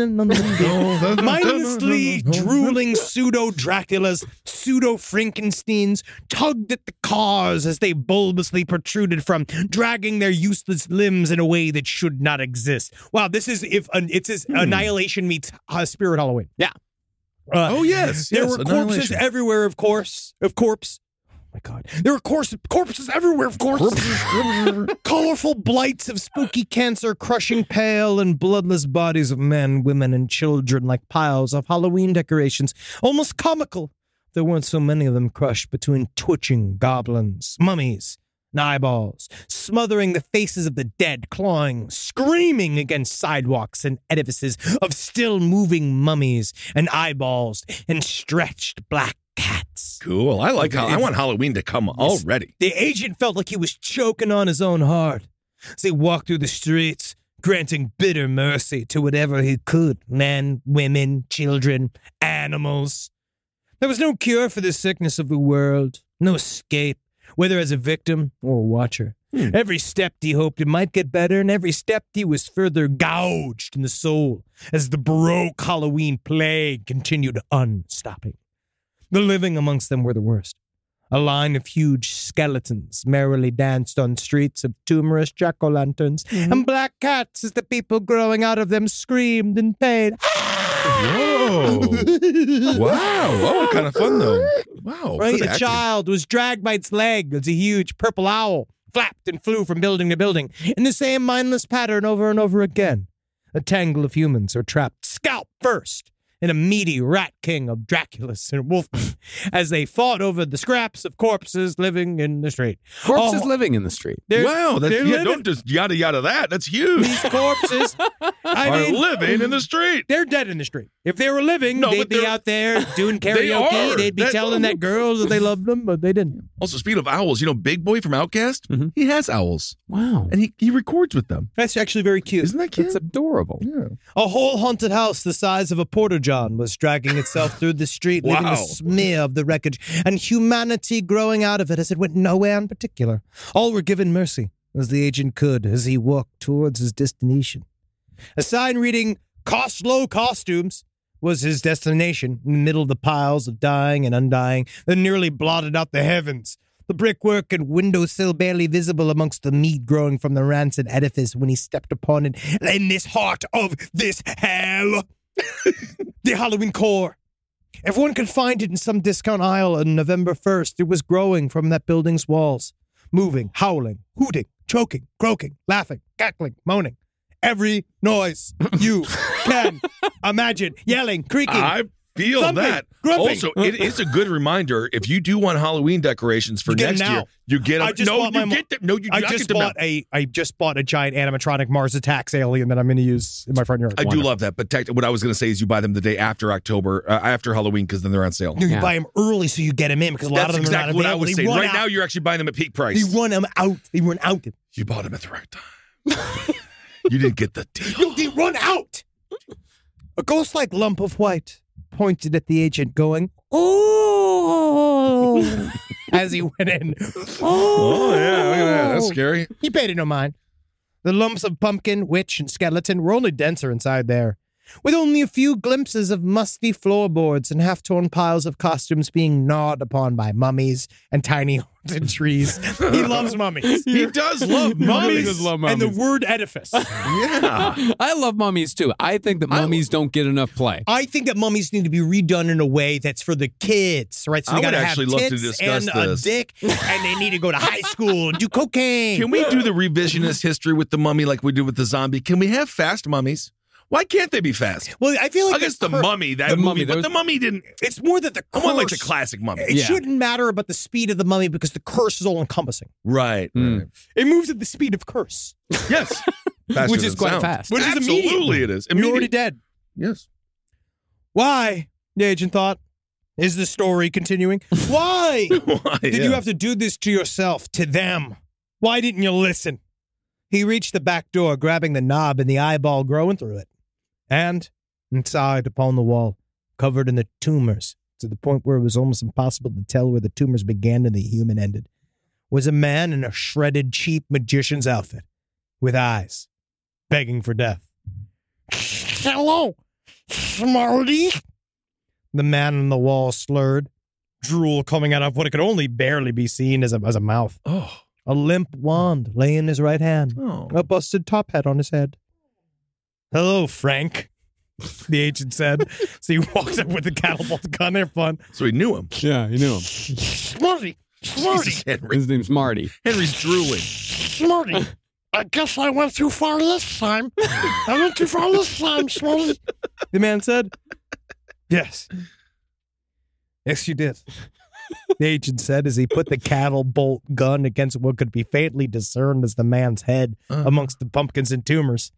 mindlessly drooling pseudo-Draculas, pseudo-Frankensteins tugged at the cars as they bulbously protruded from, dragging their useless limbs in a way that should not exist. Wow, this is if uh, it's as hmm. Annihilation meets uh, Spirit Halloween. Yeah. Uh, oh yes, there yes, were corpses everywhere. Of course, of corpse. My God, there were corpse, corpses everywhere, of course. Colorful blights of spooky cancer crushing pale and bloodless bodies of men, women, and children like piles of Halloween decorations, almost comical. There weren't so many of them crushed between twitching goblins, mummies, and eyeballs, smothering the faces of the dead, clawing, screaming against sidewalks and edifices of still-moving mummies and eyeballs and stretched black cats. Cool. I like how I want Halloween to come already. The agent felt like he was choking on his own heart as he walked through the streets, granting bitter mercy to whatever he could. Men, women, children, animals. There was no cure for the sickness of the world, no escape, whether as a victim or a watcher. Hmm. Every step he hoped it might get better, and every step he was further gouged in the soul as the Baroque Halloween plague continued unstopping. The living amongst them were the worst. A line of huge skeletons merrily danced on streets of tumorous jack-o'-lanterns, mm-hmm. and black cats as the people growing out of them screamed in pain. Whoa. Wow. Oh, kind of fun, though. Wow. Right? A child was dragged by its leg as a huge purple owl flapped and flew from building to building in the same mindless pattern over and over again. A tangle of humans are trapped scalp first in a meaty rat king of Draculas and Wolfmen as they fought over the scraps of corpses living in the street. Corpses oh, living in the street. Wow, that's, yeah, don't just yada yada that. That's huge. These corpses I are mean, living in the street. They're dead in the street. If they were living, no, they'd be out there doing karaoke. They they'd be that, telling that girls that they loved them, but they didn't. Also, speaking of owls, you know, Big Boy from Outcast, mm-hmm. he has owls. Wow. And he, he records with them. That's actually very cute. Isn't that cute? It's adorable. Yeah. A whole haunted house the size of a porta-john was dragging itself through the street, wow. leaving a smear of the wreckage, and humanity growing out of it as it went nowhere in particular. All were given mercy, as the agent could, as he walked towards his destination. A sign reading, "Cost low costumes," was his destination, in the middle of the piles of dying and undying that nearly blotted out the heavens. The brickwork and windowsill barely visible amongst the meat growing from the rancid edifice when he stepped upon it. In this heart of this hell, the Halloween core. If one could find it in some discount aisle on November first, it was growing from that building's walls, moving, howling, hooting, choking, croaking, laughing, cackling, moaning. Every noise you can imagine, yelling, creaking. I feel thumping, that. grumping. Also, it is a good reminder. If you do want Halloween decorations for You get next them now. year, you get them. I just No, bought you my- get them. No, you I not just get them bought now. a I just bought a giant animatronic Mars Attacks alien that I'm going to use in my front yard. I do love that, but tech, what I was going to say is you buy them the day after October, uh, after Halloween, because then they're on sale. You Yeah. buy them early so you get them in because a lot That's of them exactly are not what I available. was They saying. run Right out. now, you're actually buying them at peak price. They run them out. They run out. You bought them at the right time. You didn't get the deal. No, they run out. A ghost-like lump of white pointed at the agent, going, "Oh!" as he went in. Oh, Oh, yeah, look at that. That's scary. He paid it no mind. The lumps of pumpkin, witch, and skeleton were only denser inside there, with only a few glimpses of musty floorboards and half-torn piles of costumes being gnawed upon by mummies and tiny haunted trees. He loves mummies. He does love Mummies, mummies. does love and the mummies. word edifice. Yeah. I love mummies too. I think that mummies don't get enough play. I think that mummies need to be redone in a way that's for the kids, right? So I they would gotta actually have love to tits discuss and this. a dick, and they need to go to high school and do cocaine. Can we do the revisionist history with the mummy like we did with the zombie? Can we have fast mummies? Why can't they be fast? Well, I feel like I guess the cur- mummy, that The movie, Mummy, but there was- the mummy didn't. It's more that the I curse. want like the classic mummy. It Yeah. shouldn't matter about the speed of the mummy because the curse is all encompassing. Right. Mm. right. It moves at the speed of curse, Yes. Faster Which than is quite sound. fast. which is Absolutely immediate. it is. You're already Immediate. dead. Yes. Why? The agent thought. Is the story continuing? Why Why? did Yeah. you have to do this to yourself, to them? Why didn't you listen? He reached the back door, grabbing the knob and the eyeball growing through it. And inside, upon the wall, covered in the tumors, to the point where it was almost impossible to tell where the tumors began and the human ended, was a man in a shredded, cheap magician's outfit, with eyes, begging for death. Hello, Smarty. The man on the wall slurred, drool coming out of what could only barely be seen as a, as a mouth. Oh. A limp wand lay in his right hand. Oh. A busted top hat on his head. Hello, Frank, the agent said. So he walked up with the catapult gun. They're fun. So he knew him. Yeah, you knew him. Smarty, Smarty, Jesus, Henry. His name's Marty. Henry's drooling. Smarty. I guess I went too far this time. I went too far this time, Smarty. The man said, yes. Yes, you did. The agent said as he put the cattle bolt gun against what could be faintly discerned as the man's head Uh. amongst the pumpkins and tumors.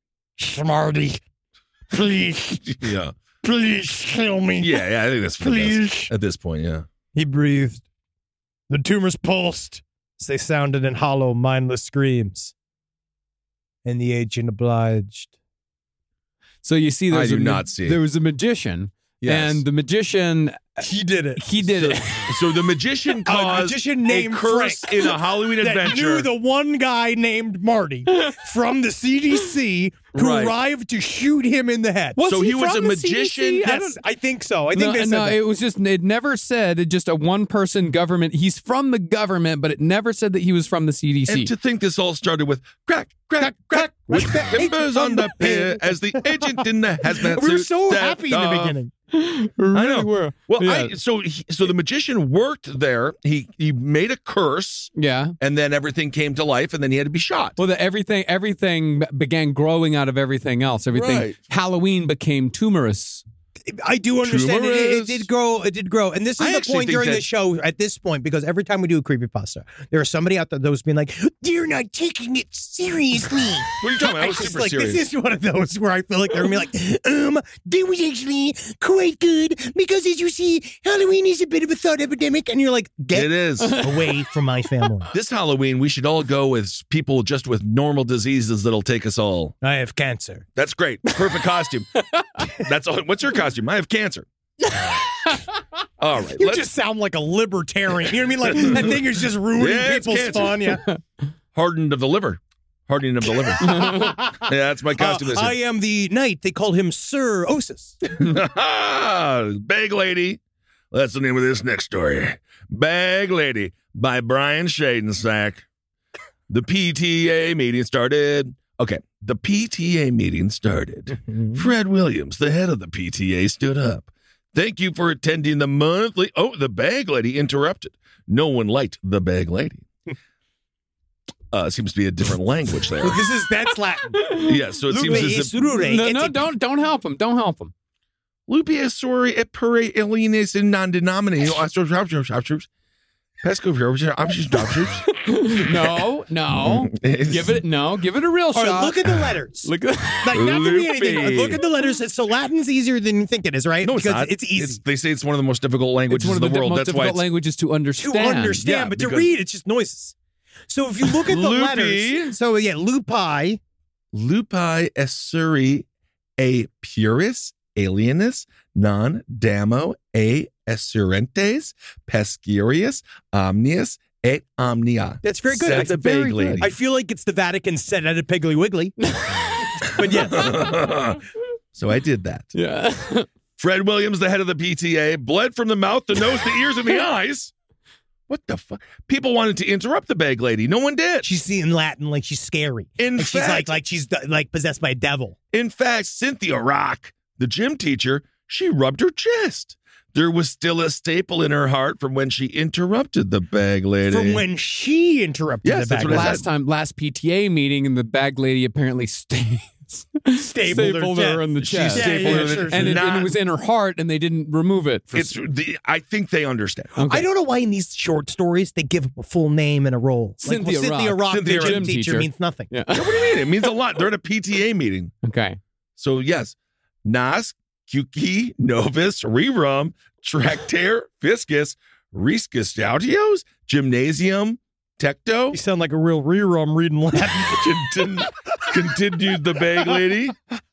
Smarty, please, Yeah. please kill me. Yeah, yeah, I think that's for the Please. best at this point, yeah. He breathed. The tumors pulsed as they sounded in hollow, mindless screams. And the agent obliged. So you see, there's I do a ma- not see. There was a magician, Yes. and the magician He did it. he did it. So the magician caused magician named a curse Frank in a Halloween that adventure. knew the one guy named Marty from the C D C who Right. arrived to shoot him in the head. So he was a magician? Yes, I think so. I think no, they said no, that. it was just it never said it just a one person government. He's from the government, but it never said that he was from the C D C. And to think this all started with crack, crack, crack, with the timbers agent on on the the pier pier. as the agent in the hazmat we were suit so stepped happy in the off. beginning. I I know. were. Well, Yeah. I, so he, so the magician worked there. He he made a curse, Yeah. and then everything came to life, and then he had to be shot. Well, the, everything everything began growing out of everything else. Everything Right. Halloween became tumorous. I do understand it. It, it Tumorous. did grow. It did grow. And this is I the actually point think during that- the show at this point, because every time we do a creepypasta, there is somebody out there that was being like, they're not taking it seriously. What are you talking about? I was It's just super like, serious. this is one of those where I feel like they're going to be like, um, that was actually quite good because as you see, Halloween is a bit of a thought epidemic. And you're like, get It is. away from my family. This Halloween, we should all go with people just with normal diseases that'll take us all. I have cancer. That's great. Perfect costume. That's all. What's your costume? I have cancer. All right. You let's- just sound like a libertarian. You know what I mean? Like, that thing is just ruining Yeah, it's people's cancer. fun. Yeah. hardened of the liver. Hardening of the liver. Yeah, that's my costume Uh, this I year. am the knight. They call him Sir Osis. Bag Lady. That's the name of this next story. Bag Lady by Brian Shadensack. The P T A meeting started. Okay, the P T A meeting started. Fred Williams, the head of the P T A, stood up. Thank you for attending the monthly. Oh, the Bag Lady interrupted. No one liked the Bag Lady. Uh, seems to be a different language there. This is that's Latin. Yeah, so it seems as if No, no, don't don't help him. Don't help him. Lupi Asori et pere alienes in non-denominational Pesco No, no. give it no. Give it a real All shot. right, look at the letters. Look at Like, not to read anything. Loopy. Look at the letters. So Latin's easier than you think it is, right? No, it's because not. it's easy they say it's one of the most difficult languages It's one of in the the world. most That's why difficult it's languages to to understand. understand, Yeah, but to because- read, it's just noises. So if you look at the Loopy. letters, so yeah, lupi, Lupi Asuri a puris alienus non damo a assurentes pescurius omnius et omnia. that's very good. Said I, the very Bag Lady. good. I feel like it's the Vatican said at a Piggly Wiggly. But yes. So I did that. Yeah. Fred Williams, the head of the P T A, bled from the mouth, the nose, the ears, and the eyes. What the fuck? People wanted to interrupt the Bag Lady. No one did. She's in Latin like she's scary. In like she's fact- like like she's like possessed by a devil. In fact, Cynthia Rock, the gym teacher, she rubbed her chest. There was still a staple in her heart from when she interrupted the Bag Lady. From when she interrupted Yes, the that's Bag what I Lady. Last time, last P T A meeting, and the bag lady apparently stays. Stapled her stapled chest. her in the She chest. stapled Yeah, her yeah, in the- sure, and, it, Not- and it was in her heart, and they didn't remove it. For, It's the. I think they understand. okay. I don't know why in these short stories they give a full name and a role. Like, Cynthia well, Cynthia Rock. Rock, Cynthia the gym Rock. teacher, Teacher. means nothing. Yeah. What do you mean? It means a lot. They're at a P T A meeting. Okay. So yes, Nas, Kuki, Novus, Rerum, Tractare, Fiscus, Riscus Autios, Gymnasium, Tecto? You sound like a real reader. I'm reading Latin. Contin- continued the bag lady.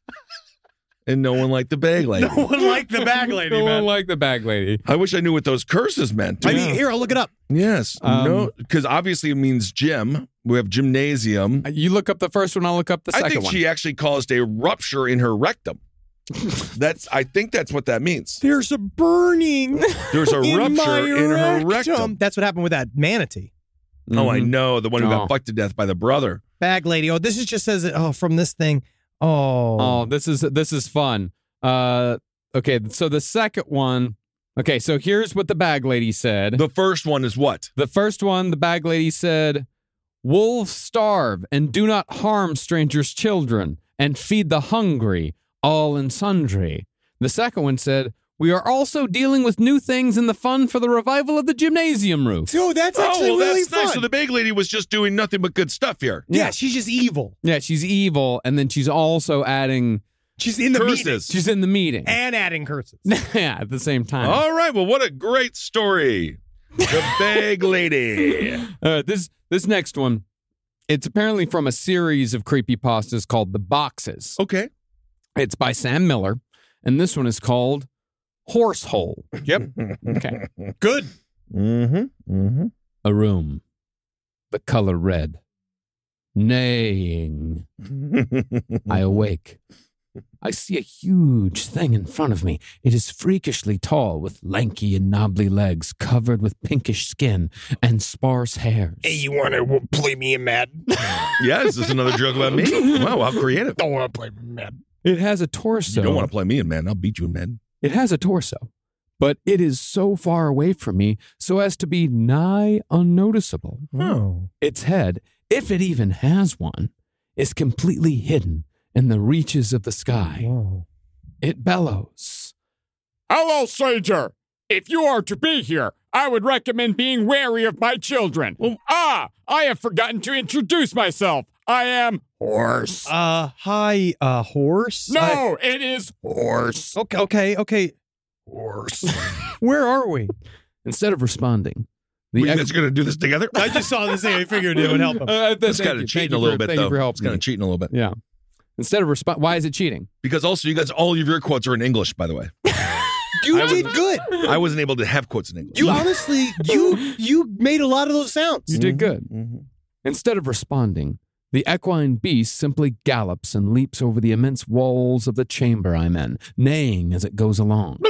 And no one liked the bag lady. No one liked the bag lady, No man. one liked the bag lady. I wish I knew what those curses meant. I mean, here, I'll look it up. Yes. Um, no, because obviously it means gym. We have gymnasium. You look up the first one, I'll look up the I second think one. she actually caused a rupture in her rectum. That's. I think that's what that means. There's a burning. There's a in my rupture in her rectum. rectum. That's what happened with that manatee. Oh, I Mhm. know. The one who Oh. got fucked to death by the brother. Bag lady. Oh, this is just says it. Oh, from this thing. Oh. Oh, this is this is fun. Uh, okay, so the second one. Okay, so here's what the bag lady said. The first one is what? The first one, the bag lady said, "Wolves starve and do not harm strangers' children, and feed the hungry, all and sundry." The second one said, "We are also dealing with new things in the fund for the revival of the gymnasium roof." So that's actually oh, well, really that's fun. nice. So the bag lady was just doing nothing but good stuff here. yeah, Yeah. she's just evil. Yeah, she's evil, and then she's also adding. She's in the meeting. Curses. She's in the meeting. And adding curses. Yeah, at the same time. All right. Well, what a great story. The bag lady. Uh, this this next one, it's apparently from a series of creepypastas called The Boxes. Okay. It's by Sam Miller, and this one is called Horse Hole. Yep. Okay. Good. Mm-hmm. Mm-hmm. A room, the color red, neighing. I awake. I see a huge thing in front of me. It is freakishly tall, with lanky and knobbly legs, covered with pinkish skin and sparse hairs. Hey, you want to play me in Madden? Yeah, is this another joke about me? Wow, how creative. Don't want to play me in Madden. It has a torso. You don't want to play me in man. I'll beat you in man. It has a torso, but it is so far away from me so as to be nigh unnoticeable. Oh. Its head, if it even has one, is completely hidden in the reaches of the sky. Whoa. It bellows. Hello, stranger. If you are to be here, I would recommend being wary of my children. Ah, I have forgotten to introduce myself. I am Horse. Uh, hi, uh, horse? No, I- it is Horse. okay, okay, okay. Horse. Where are we? Instead of responding, the We ex- guys going to do this together? I just saw this thing. I figured it would help him. Uh, th- It's thank kind you. of Thank cheating you a little for- bit, thank though. you for helping It's kind me. of cheating a little bit. Yeah. Instead of respond, why is it cheating? Because also, you guys, all of your quotes are in English, by the way. You I did was- good. I wasn't able to have quotes in English. You honestly, you you made a lot of those sounds. You did good. Mhm. Instead of responding, the equine beast simply gallops and leaps over the immense walls of the chamber I'm in, neighing as it goes along.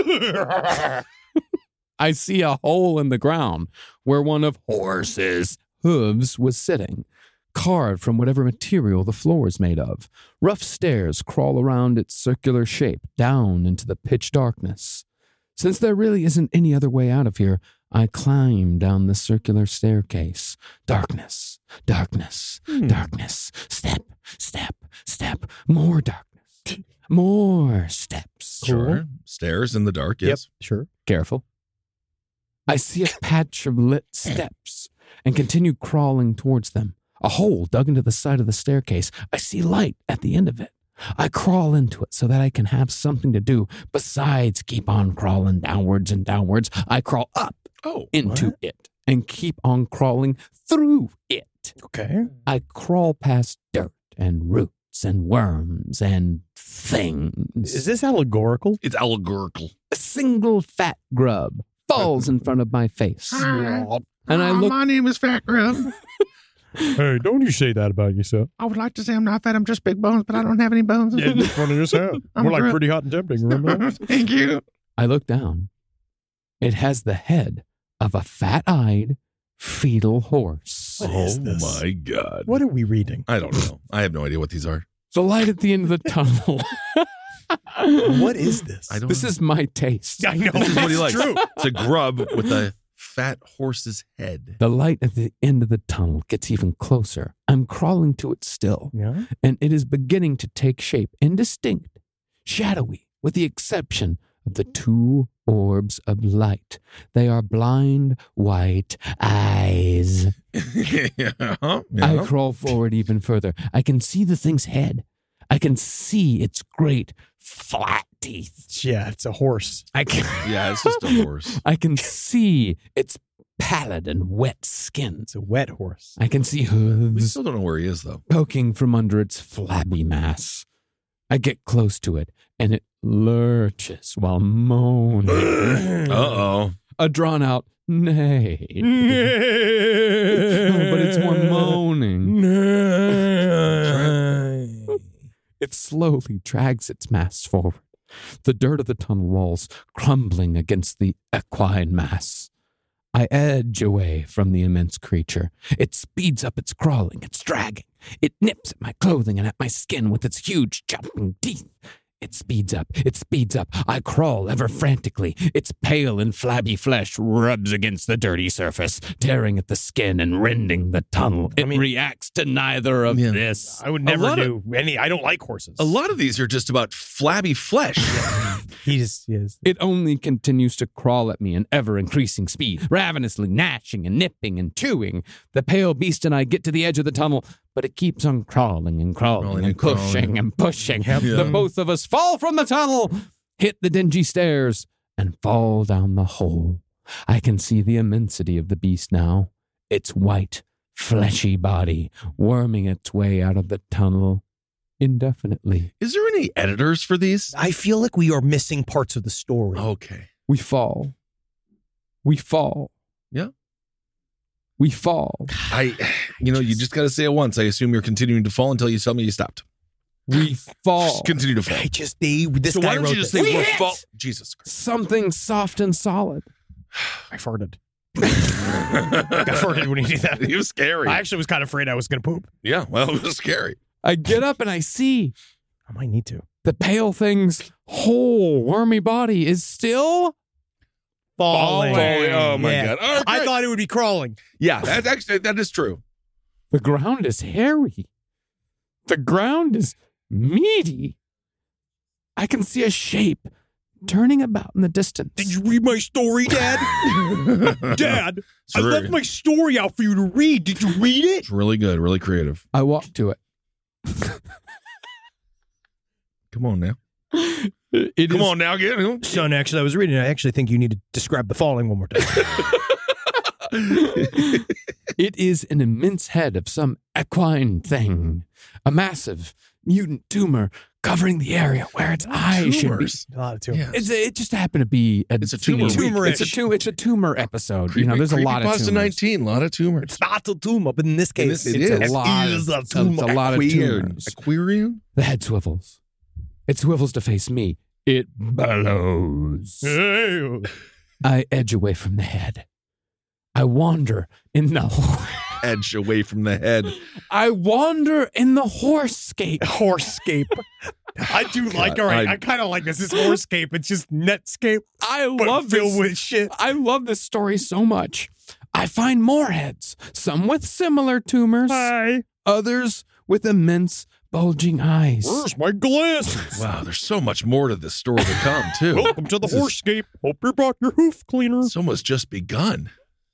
I see a hole in the ground where one of Horse's hooves was sitting, carved from whatever material the floor is made of. Rough stairs crawl around its circular shape down into the pitch darkness. Since there really isn't any other way out of here, I climb down the circular staircase. Darkness, darkness, darkness. Step, step, step. More darkness. More steps. Sure. Stairs in the dark, yes. sure. Careful. I see a patch of lit steps and continue crawling towards them. A hole dug into the side of the staircase. I see light at the end of it. I crawl into it so that I can have something to do besides keep on crawling downwards and downwards. I crawl up Oh, into what? it and keep on crawling through it. Okay. I crawl past dirt and roots and worms and things. Is this allegorical? It's allegorical. A single fat grub falls in front of my face. And I look. My name is Fat Grub. Hey, don't you say that about yourself. I would like to say I'm not fat. I'm just big bones, but I don't have any bones. Yeah, in front of yourself. I'm We're like gr- pretty hot and tempting, remember that? Thank you. I look down. It has the head of a fat-eyed fetal horse. What is Oh this? my God. What are we reading? I don't know. I have no idea what these are. The light at the end of the tunnel. What is this? I don't This know. is my taste. I know. This is what he that's likes. true. It's a grub with a fat horse's head. The light at the end of the tunnel gets even closer. I'm crawling to it still, Yeah. and it is beginning to take shape, indistinct, shadowy, with the exception of the two orbs of light. They are blind white eyes. yeah. I yeah. crawl forward even further. I can see the thing's head. I can see its great flat teeth. Yeah, it's a horse. I can, Yeah, it's just a horse. I can see its pallid and wet skin. It's a wet horse. I can see We hooves still don't know where he is, though. poking from under its flabby mass. I get close to it, and it lurches while moaning. Uh-oh. A drawn-out neigh. Oh, but it's more moaning. It slowly drags its mass forward, the dirt of the tunnel walls crumbling against the equine mass. I edge away from the immense creature. It speeds up its crawling, its dragging. It nips at my clothing and at my skin with its huge jumping teeth. It speeds up, it speeds up. I crawl ever frantically. Its pale and flabby flesh rubs against the dirty surface, tearing at the skin and rending the tunnel. It I mean, reacts to neither of yeah. this. I would A never lot do any. I don't like horses. A lot of these are just about flabby flesh. He just he is. It only continues to crawl at me in ever-increasing speed, ravenously gnashing and nipping and chewing. The pale beast and I get to the edge of the tunnel, but it keeps on crawling and crawling, Crawling and, and pushing crawling. and pushing. Yeah. The both of us fall from the tunnel, hit the dingy stairs, and fall down the hole. I can see the immensity of the beast now, its white, fleshy body worming its way out of the tunnel indefinitely. Is there any editors for these? I feel like we are missing parts of the story. Okay. We fall. We fall. Yeah. We fall. I, you know, you just got to say it once. I assume you're continuing to fall until you tell me you stopped. We fall. Just continue to fall. I just they this So guy why don't wrote you just this. say We we're hit! fall? Jesus Christ. Something soft and solid. I farted. I farted when he did that. He was scary. I actually was kind of afraid I was going to poop. Yeah, well, it was scary. I get up and I see I might need to. the pale thing's whole wormy body is still Falling. Falling. Oh, my Yeah. God. All right, I great. thought it would be crawling. Yeah, that's actually, that is true. the ground is hairy. The ground is meaty. I can see a shape turning about in the distance. Did you read my story, Dad? Dad, It's I very- left my story out for you to read. Did you read it? It's really good, really creative. I walk to it. Come on now. It Come is- on now, get it. Son, actually, I was reading it. I actually think you need to describe the falling one more time. It is an immense head of some equine thing, a massive mutant tumor covering the area where its eyes should be. Tumors. A lot of tumors. Yeah. It's a, it just happened to be a It's a theme. tumor week. It's a, tu- it's a tumor episode. you know, there's a lot of Creepypasta tumors. nineteen, a lot of tumors. It's not a tumor, but in this In case, this- it it's is. a lot. is Of, a it's a, tumor. it's a lot of Aquarian. tumors. Aquarian? The head swivels. It swivels to face me. It bellows. Hey. I edge away from the head. I wander in the. Edge away from the head. I wander in the horsescape. Horsescape. I do like, all right, I, I- kind of like this. This horsescape. It's just Netscape, I but love filled this. with shit. I love this story so much. I find more heads, some with similar tumors, Hi. others with immense bulging eyes. Where's my glasses? Wow, there's so much more to this story to come, too. Welcome to the This is- horsescape. Hope you brought your hoof cleaner. It's almost just begun.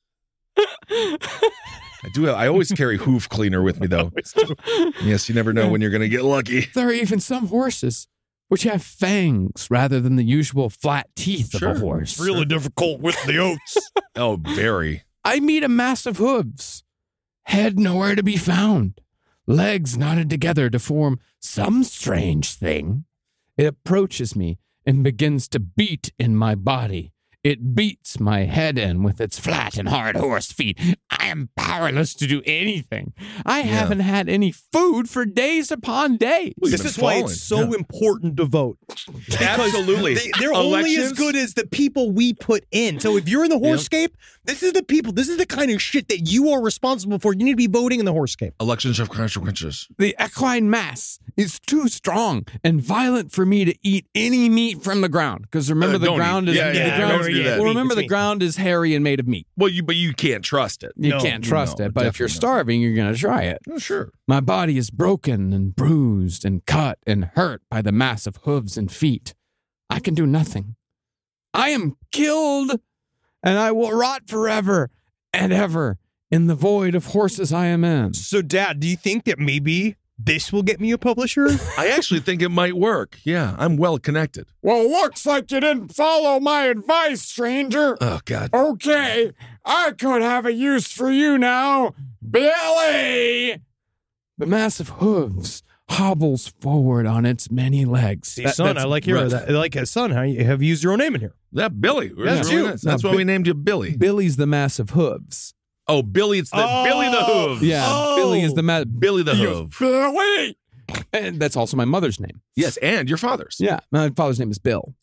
I do. I always carry hoof cleaner with me, though. Yes, you never know when you're going to get lucky. There are even some horses which have fangs rather than the usual flat teeth Sure. of a horse. It's really difficult with the oats. Oh, very. I meet a mass of hooves, head nowhere to be found, legs knotted together to form some strange thing. It approaches me and begins to beat in my body. It beats my head in with its flat and hard horse feet. I am powerless to do anything. I Yeah. haven't had any food for days upon days. Well, you've This been is why falling. it's so Yeah. important to vote. Because Absolutely. They, they're only as Elections? good as the people we put in. So if you're in the horsescape, this is the people. This is the kind of shit that you are responsible for. You need to be voting in the horsescape. Elections have consequences. The equine mass is too strong and violent for me to eat any meat from the ground. Because remember, Uh, the don't ground eat. is Yeah, the yeah, ground- don't do that. Well, Meat, remember, it's the meat. ground is hairy and made of meat. Well, you but you can't trust it. You No, can't trust no, it, but if you're definitely not. starving, you're going to try it. Oh, sure. My body is broken and bruised and cut and hurt by the mass of hooves and feet. I can do nothing. I am killed, and I will rot forever and ever in the void of horses I am in. So, Dad, do you think that maybe this will get me a publisher? I actually think it might work. Yeah, I'm well connected. Well, looks like you didn't follow my advice, stranger. Oh, God. Okay, I could have a use for you now. Billy! The massive hooves hobbles forward on its many legs. See, son, I like your that, I like a son. How you have used your own name in here? That Billy. Yeah, That's, you. really nice. That's No, why Bi- we named you Billy. Billy's the massive hooves. Oh, Billy, it's the Oh. Billy the Hooves. Yeah, Oh. Billy is the ma- Billy the Hooves. Billy! and that's also my mother's name. Yes, and your father's. Yeah, my father's name is Bill.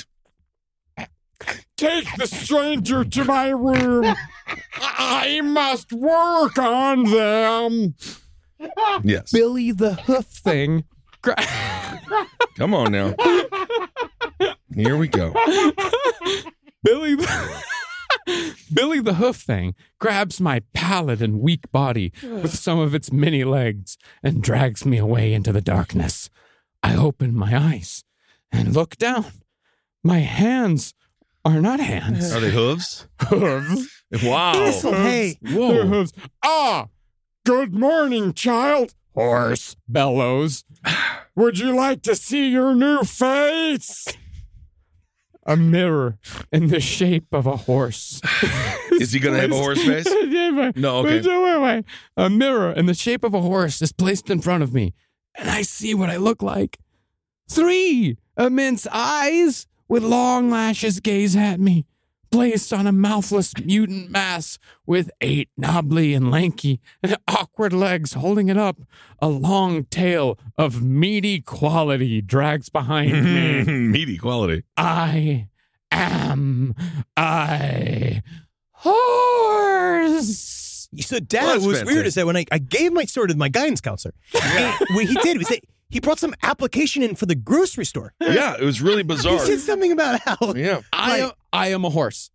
Take the stranger to my room. I must work on them. Yes. Billy the hoof thing. Gra- Come on now. Here we go. Billy the Billy the hoof thing grabs my pallid and weak body with some of its many legs and drags me away into the darkness. I open my eyes and look down. My hands are not hands. Are they hooves? Hooves. Wow. Hey. They're hooves. Ah, good morning, child. Horse bellows. Would you like to see your new face? A mirror in the shape of a horse. Is he going to have a horse face? No, okay. A mirror in the shape of a horse is placed in front of me, and I see what I look like. Three immense eyes with long lashes gaze at me, placed on a mouthless mutant mass with eight knobbly and lanky and awkward legs holding it up. A long tail of meaty quality drags behind me. Meaty quality. I am I horse. So, Dad, Well, that's it was weird fantastic. is that when I, I gave my sword to my guidance counselor, and what he did was that he brought some application in for the grocery store. Yeah, it was really He bizarre. said something about how Yeah. I am, I am a horse.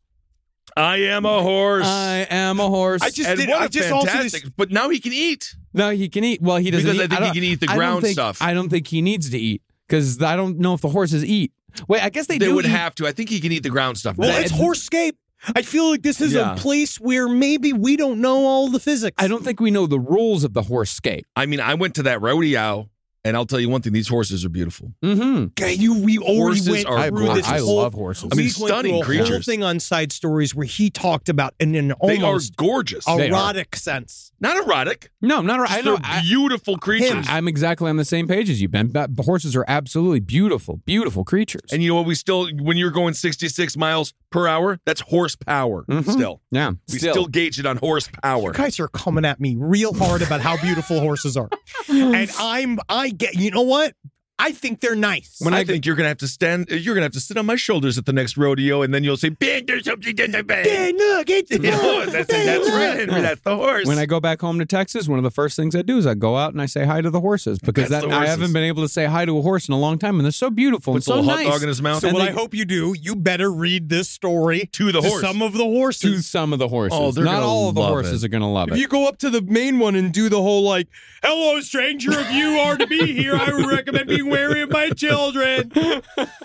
I am a horse. I am a horse. I just and did. what I a just also fantastic. just, But now he can eat. No, he can eat. Well, he doesn't Because eat. I think he don't- can eat the I don't ground think- stuff. I don't think he needs to eat because I don't know if the horses eat. Wait, I guess they, They do would eat. have to. I think he can eat the ground stuff. well, That- it's Horsescape. I feel like this is Yeah. a place where maybe we don't know all the physics. I don't think we know the rules of the horse-scape. I mean, I went to that rodeo, and I'll tell you one thing: these horses are beautiful. Mm-hmm. Okay, you we already Horses went are through gorgeous. this I whole, love horses. I mean, we stunning went through a whole creatures. thing on Side Stories where he talked about in an They are almost gorgeous. They are. erotic sense. Not erotic. No, not right. I Just know. they're I, beautiful creatures. I'm exactly on the same page as you, Ben. But horses are absolutely beautiful, beautiful creatures. And you know what? We still, when you're going sixty-six miles per hour, that's horsepower. Mhm. Still, yeah, we still. gauge it on horsepower. You guys are coming at me real hard about how beautiful horses are, and I'm I get. You know what? I think they're nice. When I, think you're gonna have to stand, you're gonna have to sit on my shoulders at the next rodeo, and then you'll say, "Ben, there's something in the bag." Yeah, look, it's Yeah, that's, that's right, Henry. That's the horse. When I go back home to Texas, one of the first things I do is I go out and I say hi to the horses because That's that the I horses. haven't been able to say hi to a horse in a long time, and they're so beautiful Puts and a so little hot nice. dog in his mouth. So And what they- I hope you do, you better read this story To the horse. some of the horses. to some of the horses. Oh, they're Not gonna all of the love horses it. are going to love If it. you go up to the main one and do the whole like, "Hello, stranger, if you are to be here, I would recommend being wary of my children." Uh,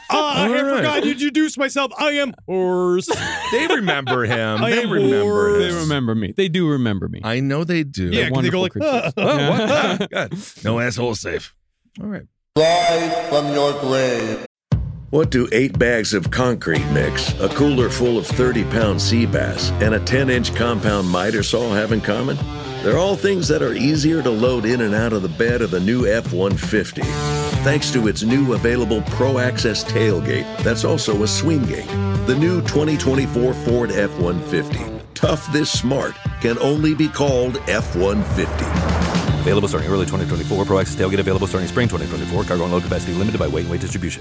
I right. forgot to introduce myself. I am horse. they remember him. I they am remember. horse. They him. remember me. They do remember me. I know they do. Yeah, 'cause they go wonderful like, creatures. Oh, what? Ah, God. No asshole safe. All right. Rise from your grave. What do eight bags of concrete mix, a cooler full of thirty-pound sea bass, and a ten-inch compound miter saw have in common? They're all things that are easier to load in and out of the bed of the new F one fifty. Thanks to its new available Pro Access tailgate that's also a swing gate. The new twenty twenty-four Ford F one fifty. Tough this smart can only be called F one fifty. Available starting early twenty twenty-four. Pro Access tailgate available starting spring twenty twenty-four. Cargo and load capacity limited by weight and weight distribution.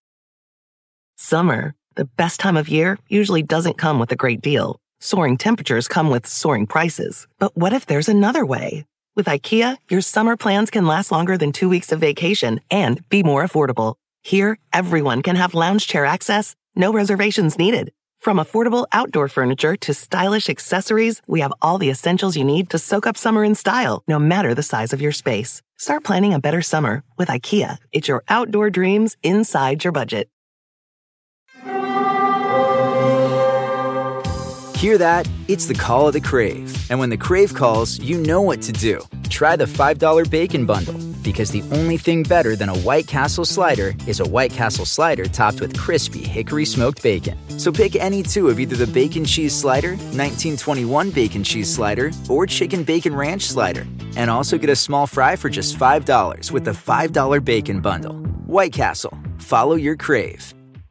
Summer, the best time of year, usually doesn't come with a great deal. Soaring temperatures come with soaring prices. But what if there's another way? With IKEA, your summer plans can last longer than two weeks of vacation and be more affordable. Here, everyone can have lounge chair access, no reservations needed. From affordable outdoor furniture to stylish accessories, we have all the essentials you need to soak up summer in style, no matter the size of your space. Start planning a better summer with IKEA. It's your outdoor dreams inside your budget. Hear that? It's the call of the Crave. And when the Crave calls, you know what to do. Try the five dollar Bacon Bundle. Because the only thing better than a White Castle slider is a White Castle slider topped with crispy hickory smoked bacon. So pick any two of either the Bacon Cheese Slider, nineteen twenty-one Bacon Cheese Slider, or Chicken Bacon Ranch Slider. And also get a small fry for just five dollars with the five dollar Bacon Bundle. White Castle. Follow your crave.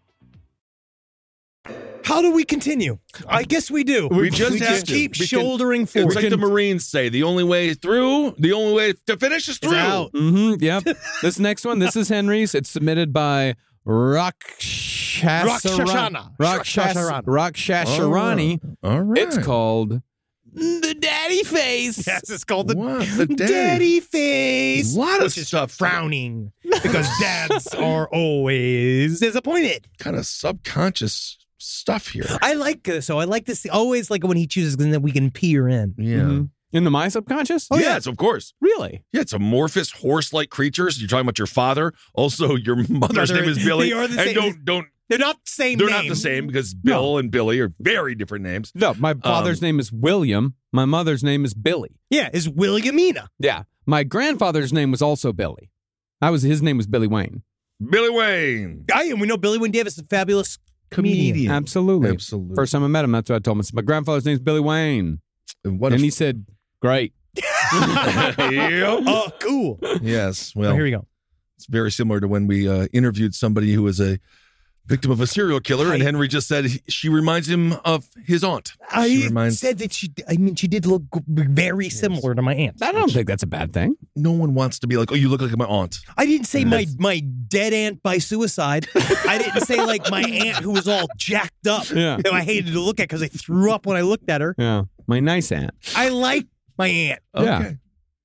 How do we continue? I guess we do. We just we have just to. keep We can- shouldering forward. It's like the Marines say, the only way through, the only way to finish is through. out. Mm-hmm, yep. This next one, this is Henry's. It's submitted by Rakshasarani. Rakshasana. Rakshas- Rakshasarani. Rakshasarani. All right. It's called The Daddy Face. Yes, it's called the, What? The daddy. daddy face. A lot of which is stuff. frowning because dads are always disappointed. Kind of subconscious stuff here. I like this. So I like this. Always like when he chooses that we can peer in. Yeah. Mhm. In the my subconscious? Oh, yes, of course. Really? Yeah, it's amorphous horse-like creatures. You're talking about your father. Also, your mother's Mother- name is Billy. they are the and same- don't don't They're not the same they're name. not the same because Bill and Billy are very different names. No, my father's Um, name is William. My mother's name is Billy. Yeah, is Williamina. Yeah. My grandfather's name was also Billy. I was his name was Billy Wayne. Billy Wayne. I and we know Billy Wayne Davis is a fabulous comedian. Absolutely. Absolutely. First time I met him, that's what I told him. I said, my grandfather's name's Billy Wayne. And what and a he said, great. Yep. Oh, cool. Yes. Oh, Well, here we go. it's very similar to when we uh, interviewed somebody who was a victim of a serial killer, and I- Henry just said he, she reminds him of his aunt. I she reminds said that she. I mean, she did look g- very similar to my aunt. I don't think that's a bad thing. no one wants to be like, oh, you look like my aunt. I didn't say my my dead aunt by suicide. I didn't say like my aunt who was all jacked up. Yeah. That I hated to look at because I threw up when I looked at her. Yeah. My nice aunt. I like my aunt. Yeah. Okay.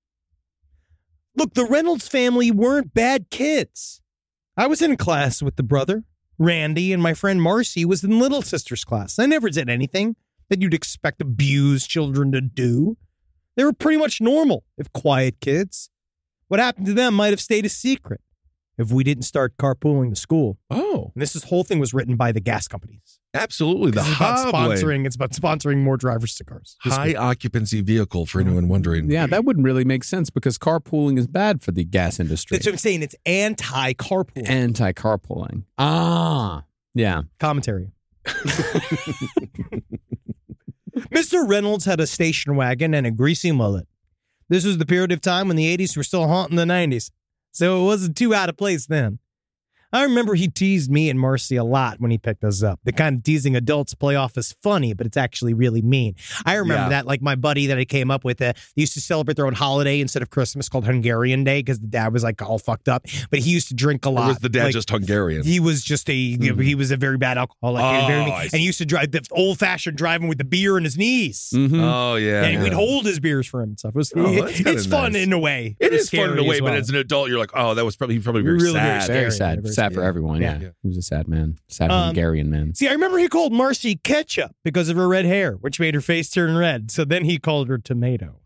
Look, the Reynolds family weren't bad kids. I was in class with the brother, Randy, and my friend Marcy was in little sister's class. I never did anything that you'd expect abused children to do. They were pretty much normal, if quiet kids. What happened to them might have stayed a secret if we didn't start carpooling to school. Oh, And this is, whole thing was written by the gas companies. absolutely. The It's about Hobblade. sponsoring. It's about sponsoring more drivers to cars. This High week. occupancy vehicle for anyone wondering. Yeah, that wouldn't really make sense because carpooling is bad for the gas industry. That's what I'm saying. It's anti-carpool. Anti-carpooling. Ah. Yeah. Commentary. Mister Reynolds had a station wagon and a greasy mullet. This was the period of time when the eighties were still haunting the nineties, so it wasn't too out of place then. I remember he teased me and Marcy a lot when he picked us up. The kind of teasing adults play off as funny, but it's actually really mean. I remember Yeah. that, like my buddy that I came up with, uh, they used to celebrate their own holiday instead of Christmas called Hungarian Day because the dad was like all fucked up, but he used to drink a Or lot. was the dad Like, just Hungarian? he was just a he was a very bad alcoholic, and, very Oh, mean. I see. and he used to drive the old fashioned driving with the beer in his knees. Mhm. Oh, yeah. and yeah. we'd hold his beers for him and stuff. It was, Oh, that's kinda it's fun nice. in a way. It It's is fun in a scary way, as but well. as an adult, you're like, oh, that was probably he probably very Really very sad. scary. Very sad. very sad for scary. everyone. Yeah. Yeah. He was a sad man. Sad Um, Hungarian man. See, I remember he called Marcy ketchup because of her red hair, which made her face turn red. So then he called her tomato.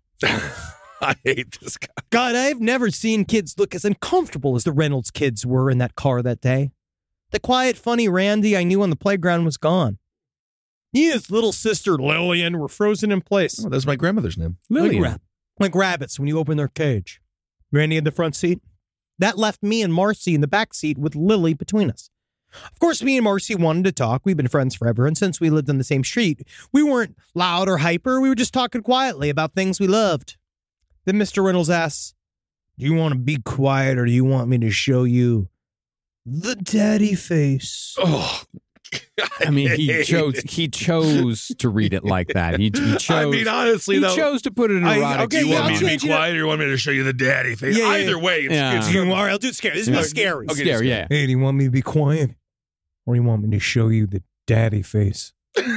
I hate this guy. God, I've never seen kids look as uncomfortable as the Reynolds kids were in that car that day. The quiet, funny Randy I knew on the playground was gone. He and his little sister Lillian were frozen in place. Oh, that's my grandmother's name. Lillian. Like, rab- like rabbits when you open their cage. Randy in the front seat. That left me and Marcy in the back seat with Lily between us. Of course, me and Marcy wanted to talk. We've been friends forever, and since we lived on the same street, we weren't loud or hyper. We were just talking quietly about things we loved. Then Mister Reynolds asks, do you want to be quiet or do you want me to show you the daddy face? Oh, I mean, he chose he chose to read it like that. He, he chose. I mean, honestly, he though, chose to put it in I- erotic. okay, you yeah, want I'll me to be change it. quiet or you want me to show you the daddy face? Yeah, yeah, Either yeah. way, it's, Yeah. it's Do you, all right, I'll do it scary. This is Okay. scary. Okay. Scary, yeah. Hey, do you want me to be quiet or do you want me to show you the daddy face?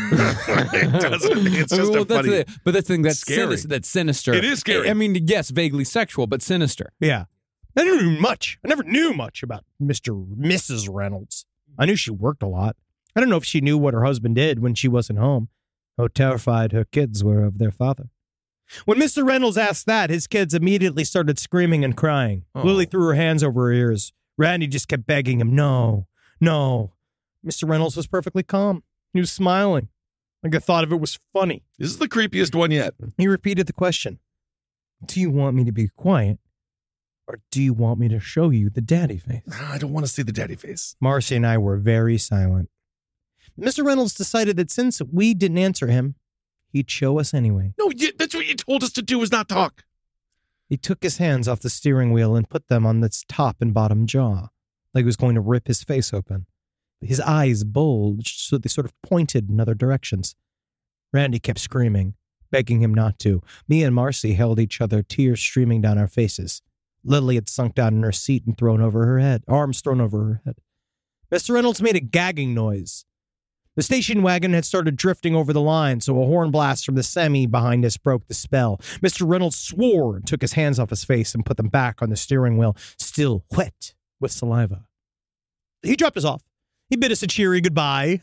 it doesn't. It's I mean, just well, a that's funny. the, but that's the thing that's Scary. sinister. That's sinister. It is scary. I mean, yes, vaguely sexual, but sinister. Yeah. I never knew much. I never knew much about Mister Missus Reynolds. I knew she worked a lot. I don't know if she knew what her husband did when she wasn't home, how terrified her kids were of their father. When Mister Reynolds asked that, his kids immediately started screaming and crying. Oh. Lily threw her hands over her ears. Randy just kept begging him, no, no. Mister Reynolds was perfectly calm. He was smiling, like I thought of it was funny. This is the creepiest one yet. He repeated the question. Do you want me to be quiet? Or do you want me to show you the daddy face? I don't want to see the daddy face. Marcy and I were very silent. Mister Reynolds decided that since we didn't answer him, he'd show us anyway. No, you, that's what you told us to do, is not talk. He took his hands off the steering wheel and put them on its top and bottom jaw, like he was going to rip his face open. His eyes bulged, so they sort of pointed in other directions. Randy kept screaming, begging him not to. Me and Marcy held each other, tears streaming down our faces. Lily had sunk down in her seat and thrown over her head, arms thrown over her head. Mister Reynolds made a gagging noise. The station wagon had started drifting over the line, so a horn blast from the semi behind us broke the spell. Mister Reynolds swore and took his hands off his face and put them back on the steering wheel, still wet with saliva. He dropped us off. He bid us a cheery goodbye.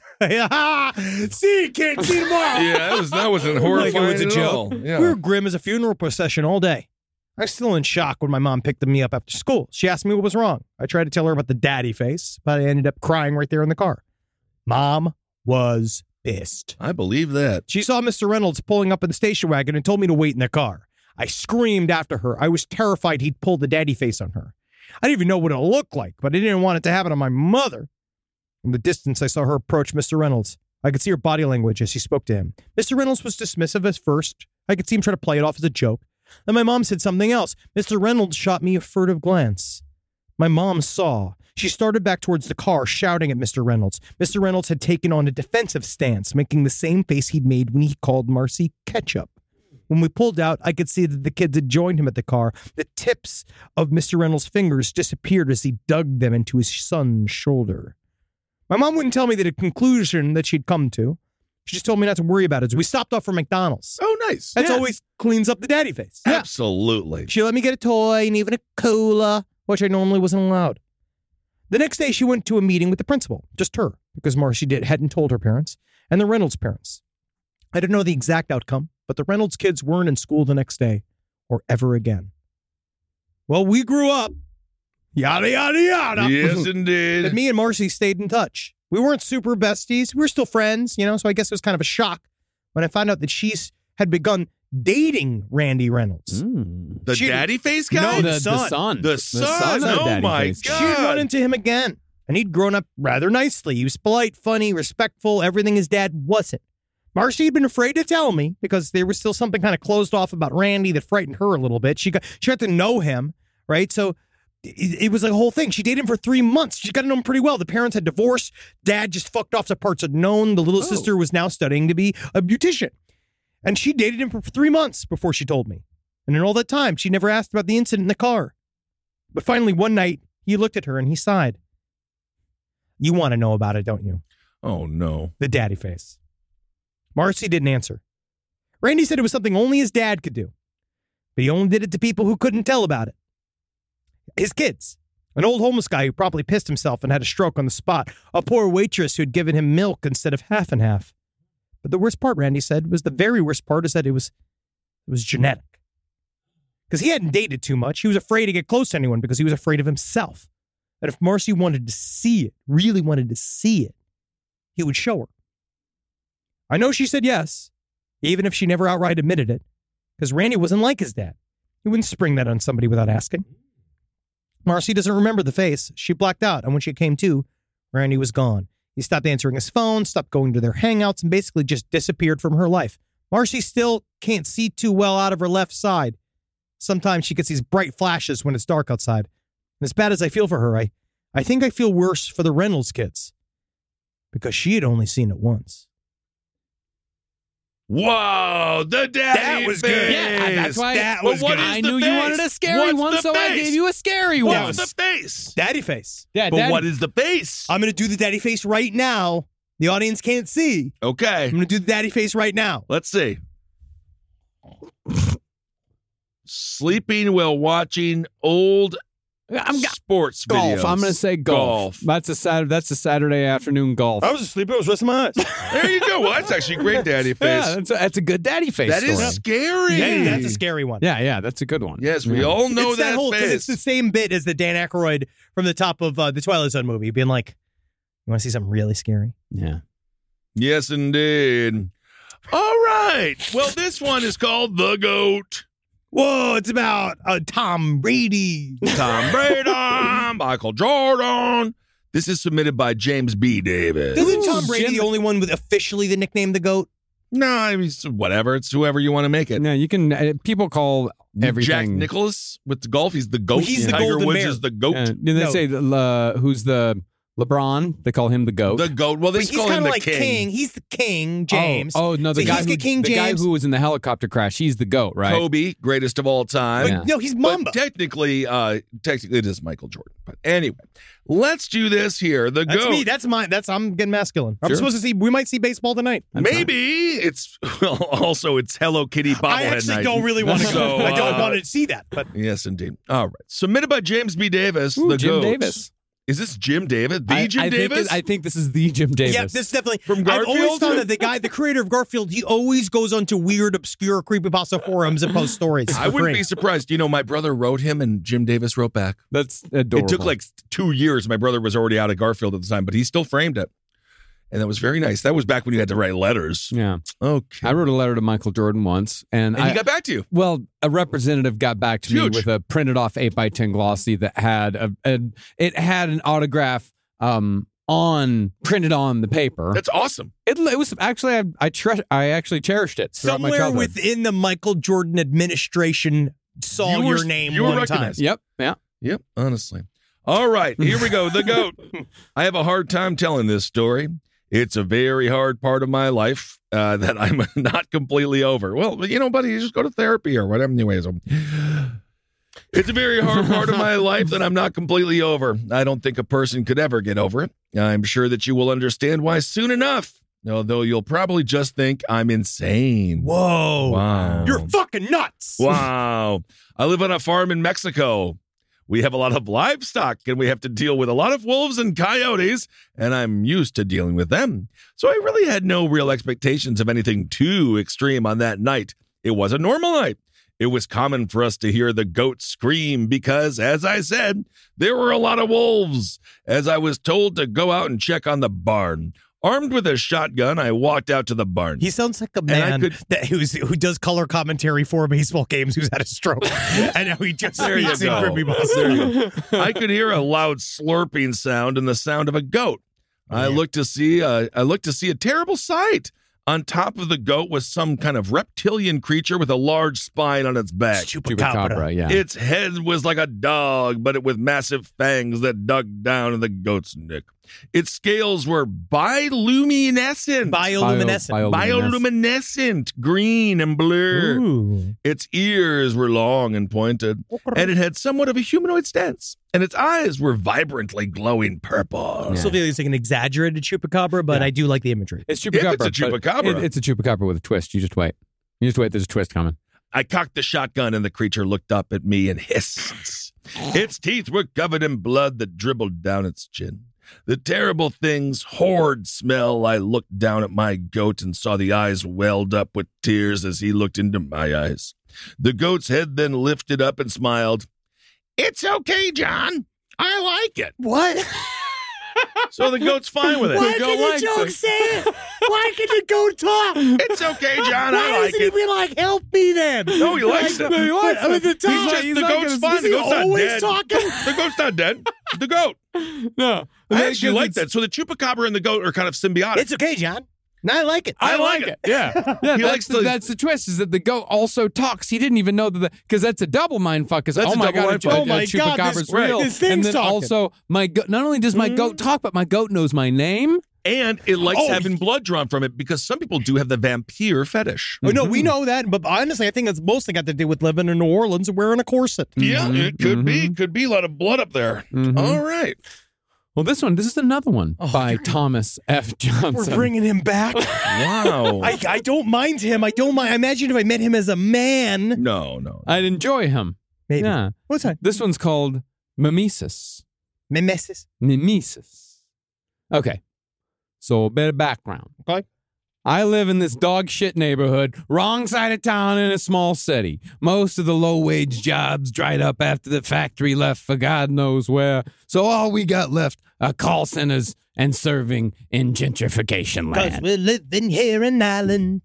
See, can't see tomorrow. Yeah, that, was, that wasn't horrifying like it was a at joke. all. Yeah. We were grim as a funeral procession all day. I was still in shock when my mom picked me up after school. She asked me what was wrong. I tried to tell her about the daddy face, but I ended up crying right there in the car. Mom was pissed. I believe that. She saw Mister Reynolds pulling up in the station wagon and told me to wait in the car. I screamed after her. I was terrified he'd pull the daddy face on her. I didn't even know what it looked like, but I didn't want it to happen on my mother. From the distance, I saw her approach Mister Reynolds. I could see her body language as she spoke to him. Mister Reynolds was dismissive at first. I could see him try to play it off as a joke. Then my mom said something else. Mister Reynolds shot me a furtive glance. My mom saw. She started back towards the car, shouting at Mister Reynolds. Mister Reynolds had taken on a defensive stance, making the same face he'd made when he called Marcy ketchup. When we pulled out, I could see that the kids had joined him at the car. The tips of Mister Reynolds' fingers disappeared as he dug them into his son's shoulder. My mom wouldn't tell me the conclusion that she'd come to. She just told me not to worry about it. So we stopped off for McDonald's. Oh, nice. That's Yeah. always cleans up the daddy face. Yeah. Absolutely. She let me get a toy and even a cola, which I normally wasn't allowed. The next day, she went to a meeting with the principal, just her, because Marcy did, hadn't told her parents, and the Reynolds parents. I didn't know the exact outcome, but the Reynolds kids weren't in school the next day or ever again. Well, we grew up. Yada, yada, yada. Yes, indeed. But me and Marcy stayed in touch. We weren't super besties. We were still friends, you know, so I guess it was kind of a shock when I found out that she's had begun dating Randy Reynolds. Mm. The She- daddy face guy? No, the, the the son. son. The son. of the Oh, daddy my face. God. She'd run into him again, and he'd grown up rather nicely. He was polite, funny, respectful, everything his dad wasn't. Marcy had been afraid to tell me because there was still something kind of closed off about Randy that frightened her a little bit. She got she got to know him, right? So it, it was a whole thing. She dated him for three months. She got to know him pretty well. The parents had divorced. Dad just fucked off the parts unknown. The little Oh. sister was now studying to be a beautician. And she dated him for three months before she told me. And in all that time, she never asked about the incident in the car. But finally, one night, he looked at her and he sighed. You want to know about it, don't you? Oh, no. The daddy face. Marcy didn't answer. Randy said it was something only his dad could do. But he only did it to people who couldn't tell about it. His kids. An old homeless guy who probably pissed himself and had a stroke on the spot. A poor waitress who had given him milk instead of half and half. But the worst part, Randy said, was the very worst part is that it was, it was genetic. Because he hadn't dated too much. He was afraid to get close to anyone because he was afraid of himself. And if Marcy wanted to see it, really wanted to see it, he would show her. I know she said yes, even if she never outright admitted it, because Randy wasn't like his dad. He wouldn't spring that on somebody without asking. Marcy doesn't remember the face. She blacked out, and when she came to, Randy was gone. He stopped answering his phone, stopped going to their hangouts, and basically just disappeared from her life. Marcy still can't see too well out of her left side. Sometimes she gets these bright flashes when it's dark outside. And as bad as I feel for her, I, I think I feel worse for the Reynolds kids, because she had only seen it once. Whoa, the daddy That was face. good. Yeah, that's why That But was what good. is I the knew face? you wanted a scary What's one, the so I face? gave you a scary one. What's the face? Daddy face. Yeah, But daddy. what is the face? I'm going to do the daddy face right now. The audience can't see. Okay, I'm going to do the daddy face right now. let's see. Sleeping while watching old I'm go- sports golf. videos. I'm going to say golf. That's a Saturday. That's a Saturday afternoon golf. I was asleep. I was resting my eyes. There you go. Well, that's actually great daddy face. Yeah, that's a, that's a good daddy face. That is story. scary. Yeah, that's a scary one. Yeah, yeah, that's a good one. Yes, we Yeah. all know it's that, that whole because face. it's the same bit as the Dan Aykroyd from the top of uh, the Twilight Zone movie, being like, "You want to see something really scary?" Yeah. Yes, indeed. All right. Well, this one is called The Goat. Whoa, it's about uh, Tom Brady. Tom Brady, Michael Jordan. This is submitted by James B. Davis. Isn't Tom Brady Jim- the only one with officially the nickname the GOAT? No, I mean, it's whatever. It's whoever you want to make it. No, you can. Uh, people call everything. Jack Nicklaus with the golf. He's the GOAT. Well, he's the Tiger golden Woods bear. is the GOAT. Uh, they No. say uh, who's the LeBron? They call him the GOAT. The GOAT. Well, they But he's call him kind the of like king. king. He's the king, James. Oh, oh, no, the So guy he's who the King the guy James. who was in the helicopter crash. He's the GOAT, right? Kobe, greatest of all time. But Yeah. no, he's But Mamba. technically, uh, technically, it is Michael Jordan. But anyway, let's do this here. The That's GOAT. me. That's mine. That's I'm getting masculine. I'm Sure. supposed to see. We might see baseball tonight. Maybe it's well, also it's Hello Kitty bobblehead I actually night. don't really want to So, go. I don't uh, want to see that. But Yes, indeed. All right. Submitted by James B. Davis. Ooh, the Jim GOAT. Davis. Is this Jim Davis? The I, Jim I Davis? Think it, I think this is the Jim Davis. yeah, this definitely From I've always Garfield? found that the guy, the creator of Garfield, he always goes onto weird, obscure creepypasta forums and posts stories. I for wouldn't free. be surprised. You know, my brother wrote him and Jim Davis wrote back. That's adorable. It took like two years. My brother was already out of Garfield at the time, but he still framed it. And that was very nice. That was back when you had to write letters. Yeah. Okay. I wrote a letter to Michael Jordan once, and, And I he got back to you. well, a representative got back to Huge. me with a printed off eight by ten glossy that had a, a it had an autograph um on printed on the paper. That's awesome. It, it was actually I I, tre- I actually cherished it throughout my Somewhere childhood. within the Michael Jordan administration saw You were- your name you were one time. recognized. Yep. Yeah. Yep, honestly. All right, here we go. The GOAT. I have a hard time telling this story. It's a very hard part of my life uh, that I'm not completely over. Well, you know, buddy, you just go to therapy or whatever. Anyways, um, it's a very hard part of my life that I'm not completely over. I don't think a person could ever get over it. I'm sure that you will understand why soon enough, although you'll probably just think I'm insane. Whoa. Wow. You're fucking nuts. Wow. I live on a farm in Mexico. We have a lot of livestock and we have to deal with a lot of wolves and coyotes, and I'm used to dealing with them. So I really had no real expectations of anything too extreme on that night. It was a normal night. It was common for us to hear the goat scream because, as I said, there were a lot of wolves. As I was told to go out and check on the barn. Armed with a shotgun, I walked out to the barn. He sounds like a And I man could- that who's who does color commentary for baseball games who's had a stroke. And now he just There you speaks in go. creepypasta. There you go. I could hear a loud slurping sound and the sound of a goat. I looked to see. Uh, I looked to see a terrible sight. On top of the goat was some kind of reptilian creature with a large spine on its back. Chupacabra, yeah. Its head was like a dog, but it with massive fangs that dug down in the goat's neck. Its scales were bioluminescent. Bioluminescent. Bio- Bioluminescent, green and blue. Ooh. Its ears were long and pointed, and it had somewhat of a humanoid stance, and its eyes were vibrantly glowing purple. I still feel it's like an exaggerated chupacabra, but I do like the imagery. It's If chupacabra. it's a but chupacabra. it- it's a chupacabra with a twist. You just wait. You just wait. There's a twist coming. I cocked the shotgun, and the creature looked up at me and hissed. Its teeth were covered in blood that dribbled down its chin. The terrible thing's horrid smell. I looked down at my goat and saw the eyes welled up with tears as he looked into my eyes. The goat's head then lifted up and smiled. It's okay, John. I like it. What? So the goat's fine with it. Why The goat can the likes joke it. say it? Why can the goat talk? It's okay, John. Why I like doesn't it. he be like, help me then? No, he likes Like, it. He likes I mean, the He's top, just, he's the not goat's gonna- fine. is The he goat's not always dead. talking? The goat's not dead. The goat. No. I actually like that. So the chupacabra and the goat are kind of symbiotic. It's okay, John. No, I like it. I like it. Yeah. Yeah, He that's, likes the, the- that's the twist is that the goat also talks. He didn't even know that because that's a double mind fuck. 'Cause, That's oh a my double god, mind a, fuck. a, Oh my a God, chupacabra's this- real. this thing's and then talking. also my goat. Not only does my goat talk, but my goat knows my name. And it likes Oh, having blood drawn from it because some people do have the vampire fetish. Oh, no, we know that, but honestly, I think it's mostly got to do with living in New Orleans and wearing a corset. Yeah, Mhm, it could be. mhm. Could be a lot of blood up there. Mhm. All right. Well, this one, this is another one Oh, by you're- Thomas F. We're Johnson. bringing him back. Wow. I, I don't mind him. I don't mind. I imagine if I met him as a man. no, no. I'd enjoy him. Maybe. Yeah. What's that? This one's called Mimesis. Mimesis. Mimesis. Okay. So a bit of background. Okay. I live in this dog shit neighborhood, wrong side of town in a small city. Most of the low-wage jobs dried up after the factory left for God knows where. So all we got left are call centers and serving in gentrification Because land. we're living here in Allentown.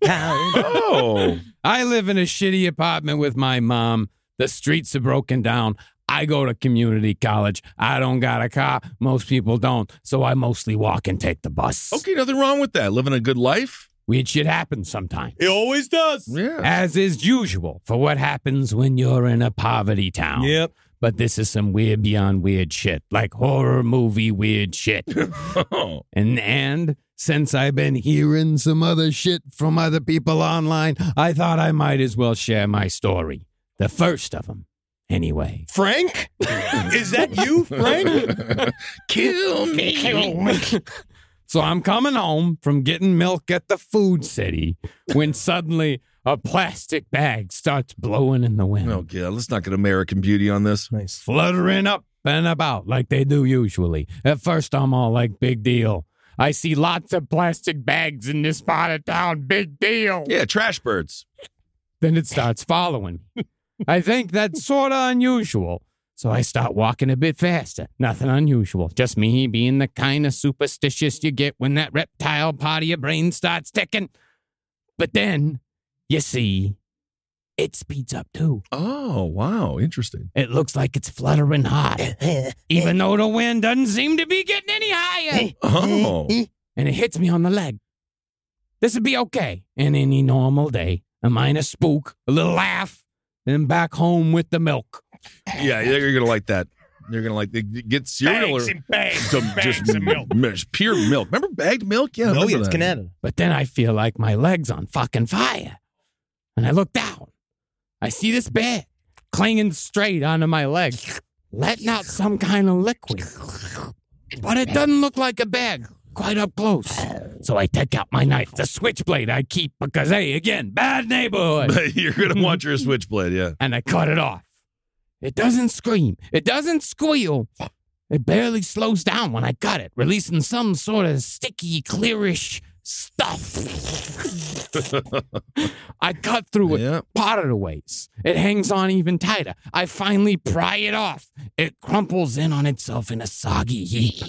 Oh. I live in a shitty apartment with my mom. The streets are broken down. I go to community college. I don't got a car. Most people don't. So I mostly walk and take the bus. Okay, nothing wrong with that. Living a good life. Weird shit happens sometimes. It always does. Yeah. As is usual for what happens when you're in a poverty town. Yep. But this is some weird beyond weird shit, like horror movie weird shit. Oh. And and since I've been hearing some other shit from other people online, I thought I might as well share my story. The first of them, anyway. Frank? Is that you, Frank? Kill me. Kill me. So I'm coming home from getting milk at the food city when suddenly a plastic bag starts blowing in the wind. Oh, God. Let's not get American Beauty on this. Nice. Fluttering up and about like they do usually. At first, I'm all like, big deal. I see lots of plastic bags in this part of town. Big deal. Yeah, trash birds. Then it starts following me. I think that's sort of unusual. So I start walking a bit faster. Nothing unusual. Just me being the kind of superstitious you get when that reptile part of your brain starts ticking. But then, you see, it speeds up too. Oh, wow. Interesting. It looks like it's fluttering hard, even though the wind doesn't seem to be getting any higher. Oh. And it hits me on the leg. This would be okay in any normal day. A minor spook, a little laugh, then back home with the milk. Yeah, you're going to like that. You're going to like it. Get cereal Bags or and bags some and bags just of milk. m- pure milk. Remember bagged milk? Yeah. I No, remember yeah, it's that. Canada. But then I feel like my leg's on fucking fire. And I look down. I see this bag clinging straight onto my leg, letting out some kind of liquid. But it doesn't look like a bag quite up close. So I take out my knife, the switchblade I keep because, hey, again, bad neighborhood. You're going to want your switchblade, yeah. And I cut it off. It doesn't scream. It doesn't squeal. It barely slows down when I cut it, releasing some sort of sticky, clearish stuff. I cut through it Yeah. part of the ways. It hangs on even tighter. I finally pry it off. It crumples in on itself in a soggy heap.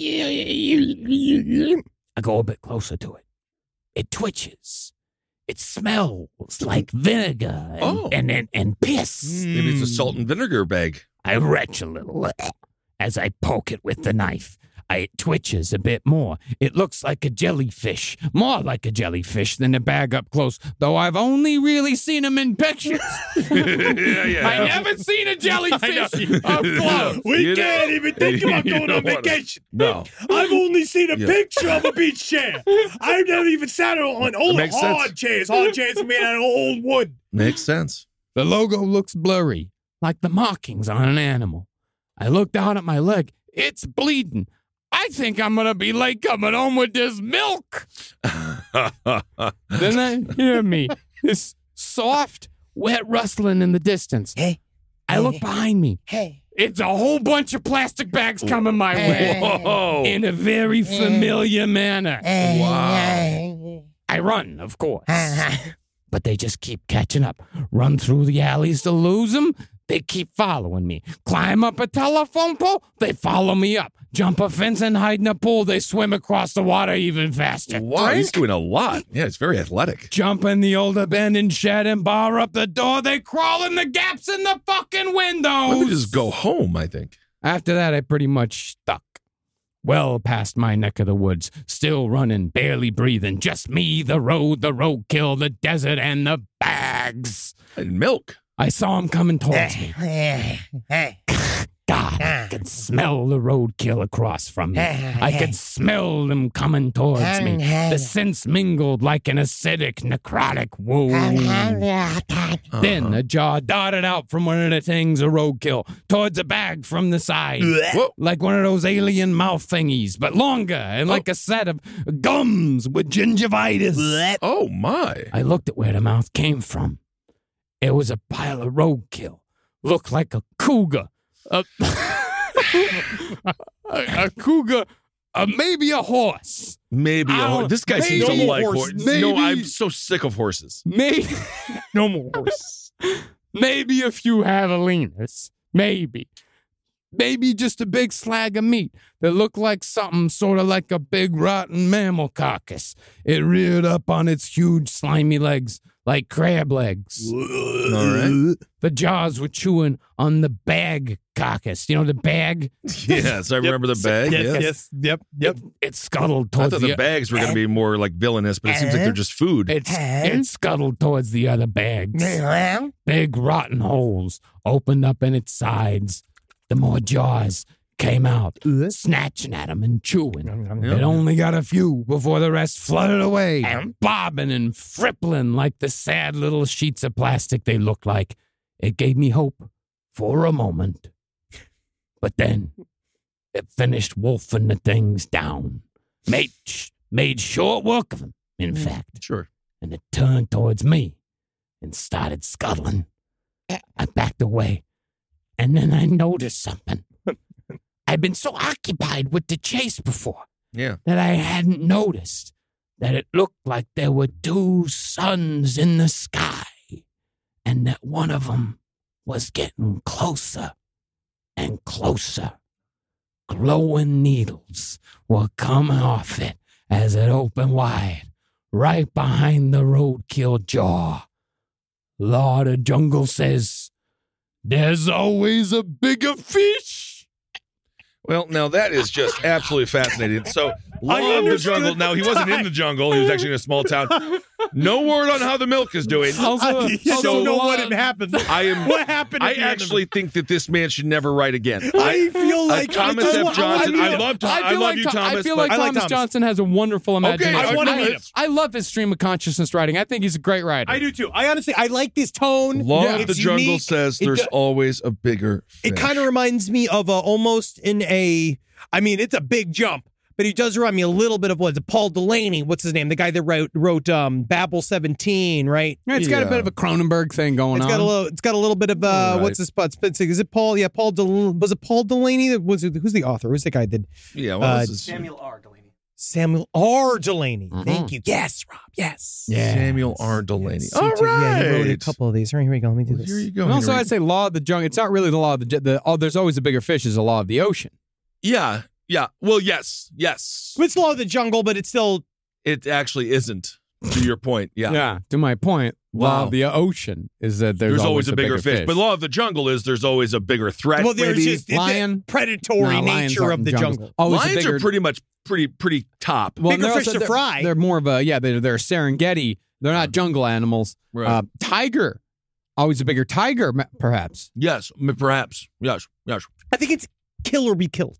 I go a bit closer to it. It twitches. It smells like vinegar and, Oh. and, and, and piss. Maybe it's a salt and vinegar bag. I retch a little as I poke it with the knife. I, it twitches a bit more. It looks like a jellyfish, more like a jellyfish than a bag up close, though I've only really seen them in pictures. yeah, yeah. I never seen a jellyfish up close. We You can't know- even think about you going don't on wanna- vacation. No. I've only seen a Yeah. picture of a beach chair. I've never even sat on old makes hard sense. chairs. Hard chairs made out of old wood. Makes sense. The logo looks blurry, like the markings on an animal. I look down at my leg. It's bleeding. I think I'm going to be late coming home with this milk. Then I hear me, this soft, wet rustling in the distance. Hey. I look behind me. Hey. It's a whole bunch of plastic bags coming my way Whoa. in a very familiar manner. Wow. I run, of course. But they just keep catching up. Run through the alleys to lose them. They keep following me. Climb up a telephone pole. They follow me up. Jump a fence and hide in a pool. They swim across the water even faster. Wow, he's doing a lot. Yeah, it's very athletic. Jump in the old abandoned shed and bar up the door. They crawl in the gaps in the fucking windows. Let me just go home, I think. After that, I pretty much stuck. Well past my neck of the woods, still running, barely breathing. Just me, the road, the roadkill, the desert, and the bags. And milk. I saw him coming towards me. God, I could smell the roadkill across from me. I could smell them coming towards me. The scents mingled like an acidic, necrotic wound. Then a jaw darted out from one of the things of roadkill towards a bag from the side. Whoa. Like one of those alien mouth thingies, but longer and like a set of gums with gingivitis. Oh, my. I looked at where the mouth came from. It was a pile of roadkill. Looked like a cougar. A, a, a cougar, uh, maybe a horse. Maybe. A ho- this guy seems to maybe- like horse- horses. maybe- No, I'm so sick of horses. Maybe, No more horse. maybe a few javelinas. Maybe. Maybe just a big slag of meat that looked like something sort of like a big rotten mammal carcass. It reared up on its huge slimy legs like crab legs. All right. The jaws were chewing on the bag carcass. You know the bag? Yes, I remember the bag. Yes, yes. yes, yep, yep. It, it scuttled I towards thought the bags were going to be more like villainous, but it seems like they're just food. It's, it scuttled towards the other bags. Big rotten holes opened up in its sides. The more jaws came out, snatching at him and chewing. It only got a few before the rest flooded away, bobbing and frippling like the sad little sheets of plastic they looked like. It gave me hope for a moment. But then it finished wolfing the things down. Made, made short work of them, in fact. Sure. And it turned towards me and started scuttling. I backed away. And then I noticed something. I'd been so occupied with the chase before Yeah. that I hadn't noticed that it looked like there were two suns in the sky and that one of them was getting closer and closer. Glowing needles were coming off it as it opened wide, right behind the roadkill jaw. Law of the Jungle says, there's always a bigger fish. Well, now that is just absolutely fascinating. So, Law I of the understood Jungle. Now, he wasn't in the jungle. He was actually in a small town. No word on how the milk is doing. Also, I also don't know Law- what had happened. I am. What happened? I at the end of actually it? think that this man should never write again. I feel Uh, like Thomas I, F. Johnson. I, love. Tom, I, feel love like you, Tho- Thomas. I feel but like I like Thomas Thomas. Johnson has a wonderful imagination. I wanna meet him. I love his stream of consciousness writing. I think he's a great writer. I do too. I honestly, I like this tone. Law Yeah. of the It's Jungle unique. says It there's do- always a bigger fish. It kind of reminds me of a, almost in a. I mean, it's a big jump, but he does remind me a little bit of what's it, Paul Delaney. What's his name? The guy that wrote wrote um, Babel seventeen, right? Yeah, it's got a Yeah. bit of a Cronenberg thing going It's on. got a little. It's got a little bit of uh, Right. what's his spot? Is it Paul? Yeah, Paul. Del- was it Paul Delaney? That was it, who's the author? Who's the guy that did Yeah, well, uh, this is Samuel R. Delaney. Samuel R. Delaney? Mhm. Thank you. Yes, Rob. Yes. Yeah. Samuel R. Delaney. So All too- Yeah, he wrote a right. couple of these. All right, here we go. Let me do Well, this. here you go. And also, Henry. I'd say Law of the Jungle. It's not really the Law of the Ju- the. Oh, there's always a bigger fish. Is the Law of the Ocean. Yeah, yeah. Well, yes, yes. It's Law of the Jungle, but it's still. It actually isn't. To your point, yeah. Yeah. To my point, Law Wow. of the Ocean is that there's, There's, always a bigger, fish. But Law of the Jungle is there's always a bigger threat. Well, there's maybe. just it's Lion? the predatory No, lions nature aren't of in the jungles. jungle. Always a Lions bigger, are pretty much pretty pretty top. well, bigger they're fish also- to they're- fry. They're more of a yeah. They're they're Serengeti. They're not jungle animals. Right. Uh, tiger, always a bigger tiger, ma- perhaps. Yes, m- perhaps. Yes, yes. I think it's kill or be killed.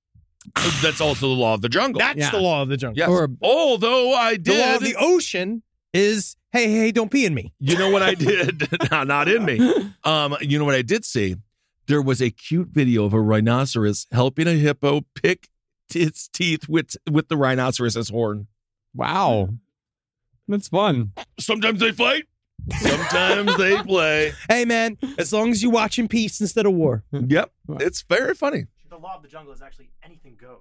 That's also the Law of the Jungle. That's Yeah. the law of the jungle. yes. or- Although I The did. law of the ocean is hey, hey, don't pee in me. You know what I did? no, not in me. Um, you know what I did see? There was a cute video of a rhinoceros helping a hippo pick its teeth with with the rhinoceros's horn. Wow, that's fun. Sometimes they fight. Sometimes they play. Hey, man, as long as you watch in peace instead of war. Yep, it's very funny. The law of the jungle is actually anything goes.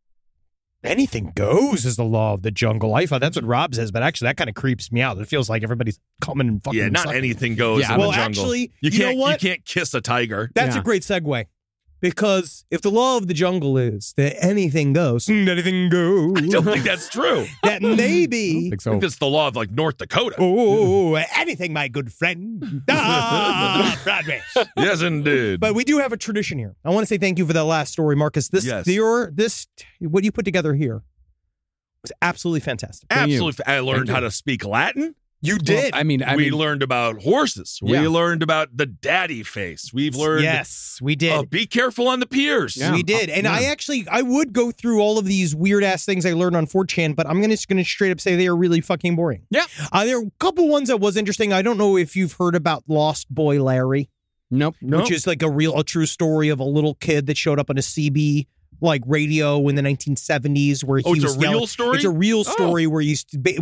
Anything goes is the law of the jungle. I thought that's what Rob says, but actually that kind of creeps me out. It feels like everybody's coming and fucking. Yeah, not sucking. anything goes Yeah, in well, the jungle. actually, you you can't know what? you can't kiss a tiger. That's Yeah. a great segue. Because if the law of the jungle is that anything goes, anything goes, I don't think that's true. that I maybe, think I so. think that's the law of like North Dakota. oh, anything, my good friend. Ah, Broadway. Yes, indeed. But we do have a tradition here. I want to say thank you for that last story, Marcus. This, Yes. your, this, what you put together here was absolutely fantastic. absolutely, I learned Thank how you. to speak Latin. You Well, did. I mean, I we mean, learned about horses. Yeah. We learned about the daddy face. We've learned. yes, we did. Uh, be careful on the piers. Yeah. We did. And Yeah. I actually, I would go through all of these weird ass things I learned on four chan, but I'm gonna, just going to straight up say they are really fucking boring. Yeah. Uh, there are a couple ones that was interesting. I don't know if you've heard about Lost Boy Larry, nope. Nope. which is like a real, a true story of a little kid that showed up on a C B like radio in the nineteen seventies where he Oh, it's was a real yelling- story? It's a real Oh. story where he's, well,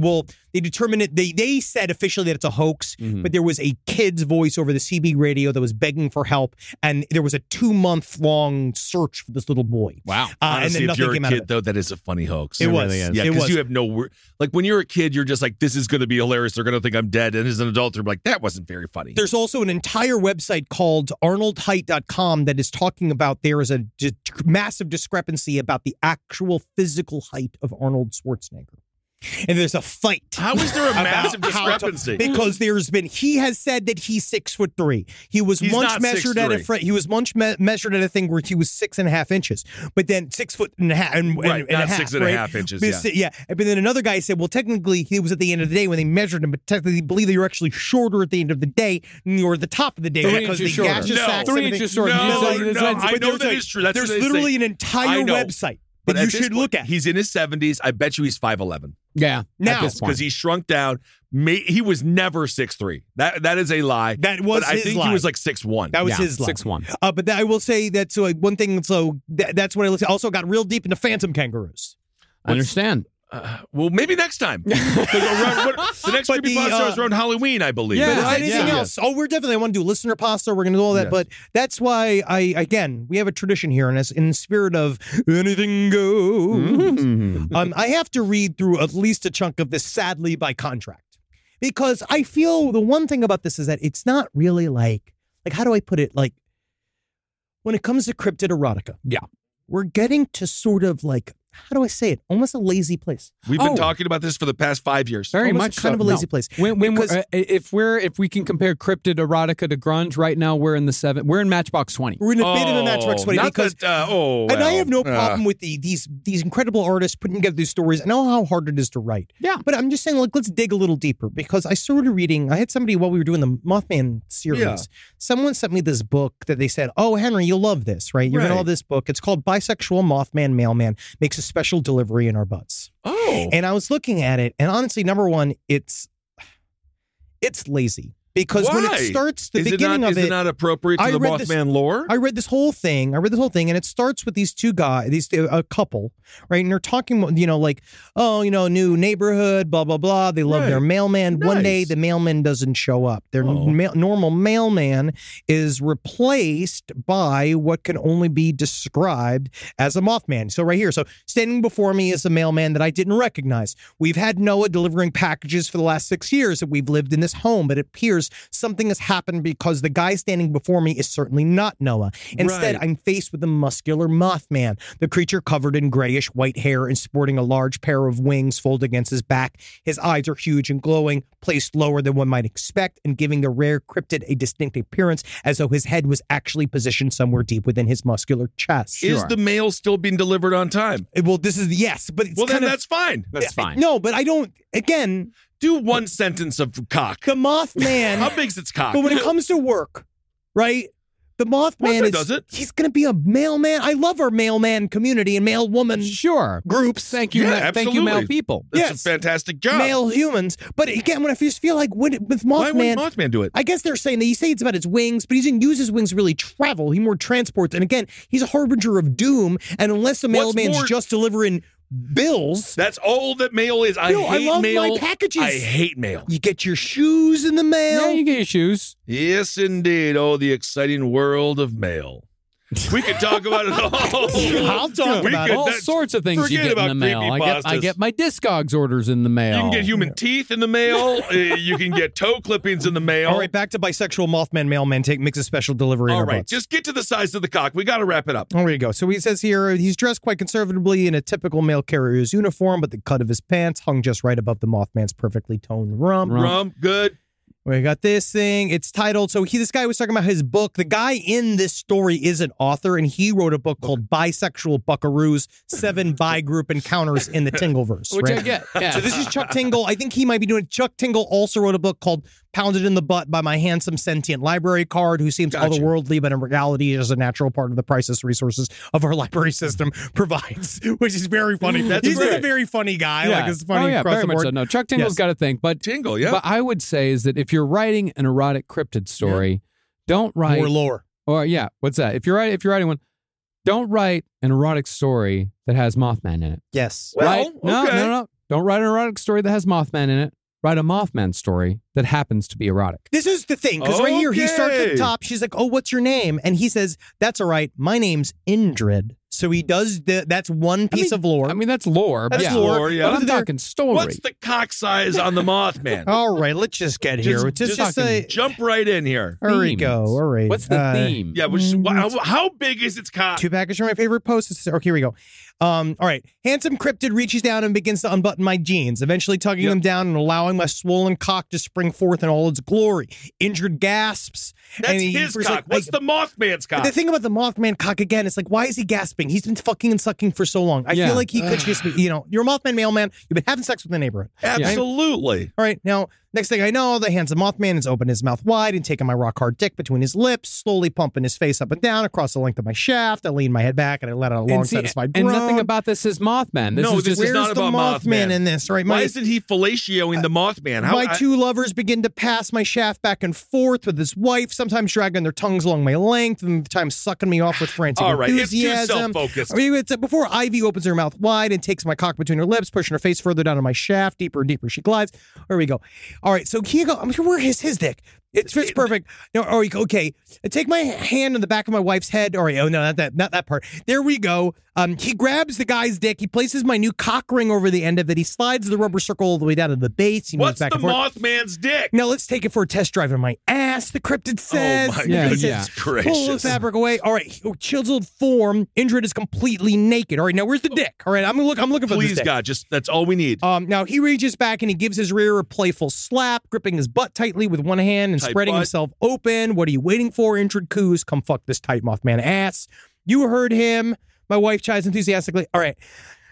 They determined it. They they said officially that it's a hoax, Mhm. but there was a kid's voice over the C B radio that was begging for help, and there was a two month long search for this little boy. Wow. Uh, and Honestly, then if nothing you're a came out of kid, it. though, that is a funny hoax. It, It was. really is. Yeah, it because was. you have no word. Like when you're a kid, you're just like, this is going to be hilarious. They're going to think I'm dead. And as an adult, they're like, that wasn't very funny. There's also an entire website called arnold height dot com that is talking about there is a d- massive discrepancy about the actual physical height of Arnold Schwarzenegger. And there's a fight. How is there a about massive how to- discrepancy? because there's been, he has said that he's six foot three. He was He's once not measured six at a three. fr- he was once me- measured at a thing where he was six and a half inches, but then six foot and a half, and, and- Right, and not a half, six and a right? half inches, But, yeah. yeah. But then another guy said, well, technically he was at the end of the day when they measured him, but technically believe that you're actually shorter at the end of the day than you were at the top of the day Three because the inches shorter. gaseous No. sacs. Three and inches everything- shorter. No, You said- no, but I know there's that like- is true. That's There's what they literally say. an I entire know. website But that you at this should point, look at. He's in his seventies. I bet you he's five eleven. Yeah. Now, at this point. Because he shrunk down. May, he was never six three. That That is a lie. That was but I his think lie. he was like six one. That was Yeah, his line. six one. Uh, but that, I will say that so like, one thing. So that, that's what I listened. Also got real deep into phantom kangaroos. I understand. Uh, well, maybe next time. 'Cause around- what- the next But the, creepypasta uh, is around Halloween, I believe. But Yeah, is I- anything yeah. else? Oh, we're definitely. I want to do listener pasta. We're going to do all that. Yes. But that's why I again we have a tradition here, and as in the spirit of anything goes, Mm-hmm. um, I have to read through at least a chunk of this, sadly by contract, because I feel the one thing about this is that it's not really like like how do I put it like when it comes to cryptid erotica. Yeah. We're getting to sort of like, how do I say it? Almost a lazy place. We've been Oh. talking about this for the past five years. Very Almost much kind so. of a lazy No. place. When, when Because- we're, uh, if we're if we can compare cryptid erotica to grunge right now, we're in the seven. We're in Matchbox twenty. We're in a bit in a Oh, Matchbox twenty not because that, uh, oh, and I well, have no uh, problem with the these these incredible artists putting together these stories. I know how hard it is to write. Yeah. But I'm just saying, like, let's dig a little deeper because I started reading. I had somebody while we were doing the Mothman series. Yeah. Someone sent me this book that they said, "Oh, Henry, you'll love this, right? You're gonna Right. love this book. It's called Bisexual Mothman Mailman Makes a Special Delivery in Our Butts." Oh. And I was looking at it, and honestly, number one, it's it's lazy because when Why? it starts, the is it beginning not, of is it, it not appropriate to I the read this- Mothman lore? I read this whole thing. I read this whole thing, and it starts with these two guys, these a couple, right? And they're talking, you know, like, oh, you know, new neighborhood, blah blah blah. They love Right. their mailman. One day, Nice. the mailman doesn't show up. Their Oh. ma- normal mailman is replaced by what can only be described as a Mothman. So right here, so standing before me is a mailman that I didn't recognize. We've had Noah delivering packages for the last six years that we've lived in this home, but it appears something has happened because the guy standing before me is certainly not Noah. Instead, Right. I'm faced with a muscular Mothman, the creature covered in grayish white hair and sporting a large pair of wings folded against his back. His eyes are huge and glowing, placed lower than one might expect, and giving the rare cryptid a distinct appearance as though his head was actually positioned somewhere deep within his muscular chest. Is the mail still being delivered on time? Well, this is yes, but it's Well, then kind of, that's fine. That's fine. No, but I don't. Again, Do one sentence of cock. the Mothman. How big's its cock? But when it comes to work, right? The Mothman Mothman is does it. He's going to be a mailman. I love our mailman community and mail woman Sure. groups. Thank you. Yeah, ma- thank you, male absolutely. people. That's Yes. a fantastic job. Male humans. But again, when I just feel like when, with Why Mothman, wouldn't Mothman do it? I guess they're saying that you say it's about his wings, but he doesn't use his wings to really travel. He more transports. And again, he's a harbinger of doom. And unless the What's mailman's more- just delivering bills, That's all that mail is. I No, I hate love my mail. packages. I hate mail. you get your shoes in the mail. Yeah, you get your shoes. Yes, indeed. Oh, the exciting world of mail. We could talk about it all. I'll talk We about could- it. All that's- sorts of things you forget get in about the mail. I get, I creepypastas. get my Discogs orders in the mail. You can get human teeth in the mail. Uh, you can get toe clippings in the mail. All right, back to bisexual Mothman mailman. Take makes a special delivery. in All our right, butts. just get to the size of the cock. We got to wrap it up. Oh, there you go. So he says here he's dressed quite conservatively in a typical mail carrier's uniform, but the cut of his pants hung just right above the Mothman's perfectly toned rump. Rum, good. We got this thing. It's titled. So he, this guy was talking about his book. The guy in this story is an author, and he wrote a book called Bisexual Buckaroos: Seven Bi Group Encounters in the Tingleverse. Which right? I get. Yeah. So this is Chuck Tingle. I think he might be doing. Chuck Tingle also wrote a book called "Pounded in the Butt" by my handsome sentient library card, who seems Gotcha. otherworldly, but in reality is a natural part of the priceless resources of our library system provides, which is very funny. That's He's just a great. very funny guy. Yeah. Like it's funny oh, yeah, across very the much board. so. No, Chuck Tingle's Yes. got a thing, but Tingle, yeah. But I would say is that if you're writing an erotic cryptid story, don't write More lore. or yeah, what's that? If you're writing if you're writing one, don't write an erotic story that has Mothman in it. Yes. Well, right? No, okay. no, no. Don't write an erotic story that has Mothman in it. write a Mothman story that happens to be erotic. This is the thing, because right here, he starts at the Okay. top. She's like, oh, what's your name? And he says, that's all right. My name's Indrid. So he does, the, that's one piece I mean, of lore. I mean, that's lore. That's yeah. lore. Lore, yeah. But I'm There- talking story. What's the cock size on the Mothman? All right, let's just get here. Just, Just, just just say, jump right in here. there we themes? go. All right. What's the Uh, theme? Yeah, which, Mm, how, how big is its cock? Two packets from my favorite posts. Okay, here we go. Um, all right. Handsome cryptid reaches down and begins to unbutton my jeans, eventually tugging Yep. them down and allowing my swollen cock to spring forth in all its glory. Injured gasps. That's and he his first, cock. like, What's like- the Mothman's cock? The thing about the Mothman cock again, it's like, why is he gasping? He's been fucking and sucking for so long. I Yeah. feel like he could just be, you know, you're a Mothman mailman. You've been having sex with the neighborhood. Absolutely. All right, now, next thing I know, the handsome Mothman has opened his mouth wide and taken my rock-hard dick between his lips, slowly pumping his face up and down across the length of my shaft. I lean my head back and I let out a long, and, see, satisfied and groan. nothing about this is Mothman. This No, is this just is Where's not the about Mothman, Mothman. in this? Right, Why my, isn't he fellatioing the Mothman? How, my I- two lovers begin to pass my shaft back and forth with his wife, sometimes dragging their tongues along my length, and the time sucking me off with frantic All right, it's too enthusiasm. self-focused. I mean, it's, uh, before Ivy opens her mouth wide and takes my cock between her lips, pushing her face further down on my shaft, deeper and deeper she glides. There we go. All right, so here you go. I'm sure where is his dick? It fits perfect. No, all right, okay. I take my hand on the back of my wife's head. All right, oh no, not that, not that part. There we go. Um, he grabs the guy's dick. He places my new cock ring over the end of it. He slides the rubber circle all the way down to the base. He moves What's back the and forth. Mothman's dick? Now let's take it for a test drive in my ass. The cryptid says. Oh my Yeah, goodness yeah. Pull the gracious. fabric away. All right, chiseled form. Indrid is completely naked. All right, now where's the dick? All right, I'm gonna look. I'm looking for this Please, dick. God, just that's all we need. Um, now he reaches back and he gives his rear a playful slap, gripping his butt tightly with one hand and Tight spreading butt. himself open. What are you waiting for, Indrid Coos? Come fuck this tight Mothman ass. You heard him. My wife chides enthusiastically. All right.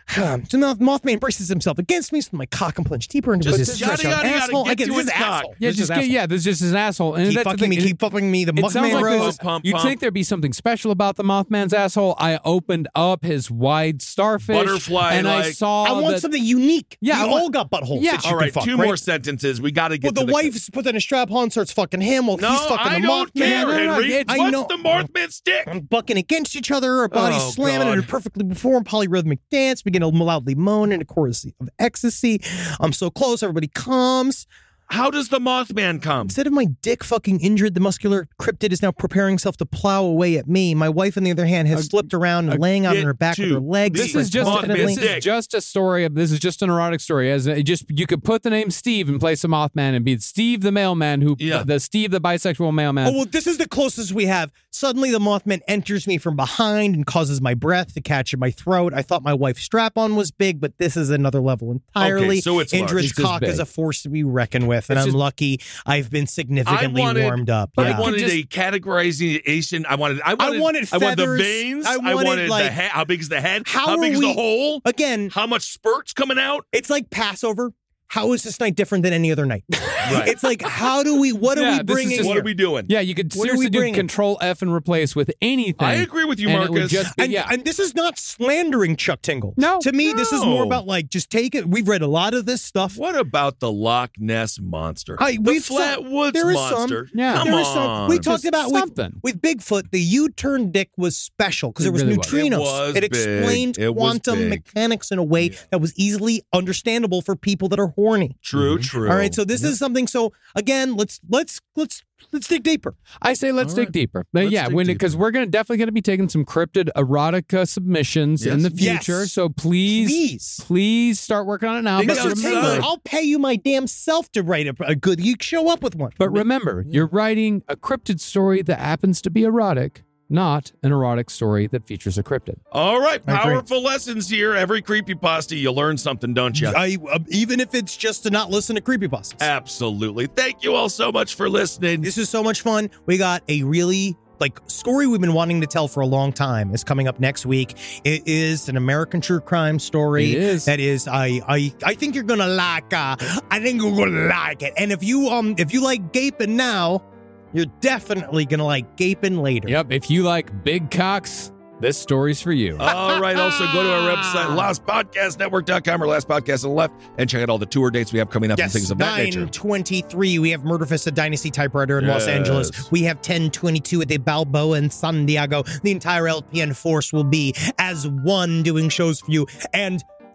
So now Mothman braces himself against me, so my cock can plunge deeper into Just his yada, stretched out yada, yada, asshole. get I get to this his is cock. asshole. Yeah, This is just get, asshole. yeah, this is just his asshole. And Keep that's the fucking thing. me, It- keep fucking me. The It sounds Mothman like rose. there's- Pump, you'd pump. think there'd be something special about the Mothman's asshole. I opened up his wide starfish, Butterfly, and I like- saw. I want that- something unique. Yeah, we I want- all got buttholes. Yeah. that you All can right, fuck, two right? more sentences. We got to get Well, to the wife puts on a strap on, starts fucking him while No, he's fucking I the don't Mothman. care, No, no, no, Henry. it's- I What's know. the Mothman's dick? I'm bucking against each other, our bodies Oh, slamming God. in a perfectly performed polyrhythmic dance, begin to loudly moan in a chorus of ecstasy. I'm so close, everybody comes. How does the Mothman come? Instead of my dick fucking injured, the muscular cryptid is now preparing himself to plow away at me. My wife, on the other hand, has slipped around and laying out on her back with her legs. This is just confidently. this is just a story of this is just an erotic story. As a, just you could put the name Steve in place of Mothman and be Steve the mailman who Yeah. the Steve the bisexual mailman. Oh, well, this is the closest we have. Suddenly, the Mothman enters me from behind and causes my breath to catch in my throat. I thought my wife's strap-on was big, but this is another level entirely. Okay, so it's large. Indrid's It's as cock big. is a force to be reckoned with, and It's I'm just- lucky I've been significantly I wanted, warmed up. I Yeah. wanted just- a categorization. I wanted. I wanted. wanted I wanted the feathers. veins. I I wanted, wanted, like- the head. How big is the head? How are big is we- the hole? Again, How much spurts coming out? it's like Passover. How is this night different than any other night? Right. It's like, how do we, what Yeah, are we this is bringing just- What here? are we doing? yeah, you could What are we seriously do bringing? Control F and replace with anything. I agree with you, and it would Marcus. just be- And, yeah. and this is not slandering Chuck Tingle. No. To me, this is more No. about like, just take it. We've read a lot of this stuff. What about the Loch Ness monster? I- the we've Flatwoods there is monster. some. Yeah. Come There on. is some. We talked Just about with, something. with Bigfoot, the U-turn dick was special because It there was really was. neutrinos. It was It big. explained It was quantum big. mechanics in a way that was easily understandable for people that are horny. True, true. All right, so this is something. So again, let's let's let's let's dig deeper. I say let's All dig right. deeper. But Let's yeah, dig when deeper. because we're gonna definitely gonna be taking some cryptid erotica submissions in Yes. the future. Yes. So please, Please. please start working on it now. Think But about Mister it. remember, Taylor, I'll pay you my damn self to write a, a good. You show up with one. but remember, you're writing a cryptid story that happens to be erotic, not an erotic story that features a cryptid. All right, I agree. powerful lessons here. Every creepypasta, you learn something, don't you? I uh, even if it's just to not listen to creepypastas. Absolutely. Thank you all so much for listening. This is so much fun. We got a really like story we've been wanting to tell for a long time. It's coming up next week. It is an American true crime story. It is. That is. I I I think you're gonna like. Uh, I think you're gonna like it. And if you um if you like gaping now, you're definitely gonna like gaping later. Yep. If you like big cocks, this story's for you. All right. Also, go to our website, last podcast network dot com or Last Podcast on the Left, and check out all the tour dates we have coming up and Yes, things of that nine nature. twenty-three. We have Murderfist at Dynasty Typewriter in Los Yes. Angeles. We have ten twenty-two at the Balboa in San Diego. The entire L P N force will be as one doing shows for you. And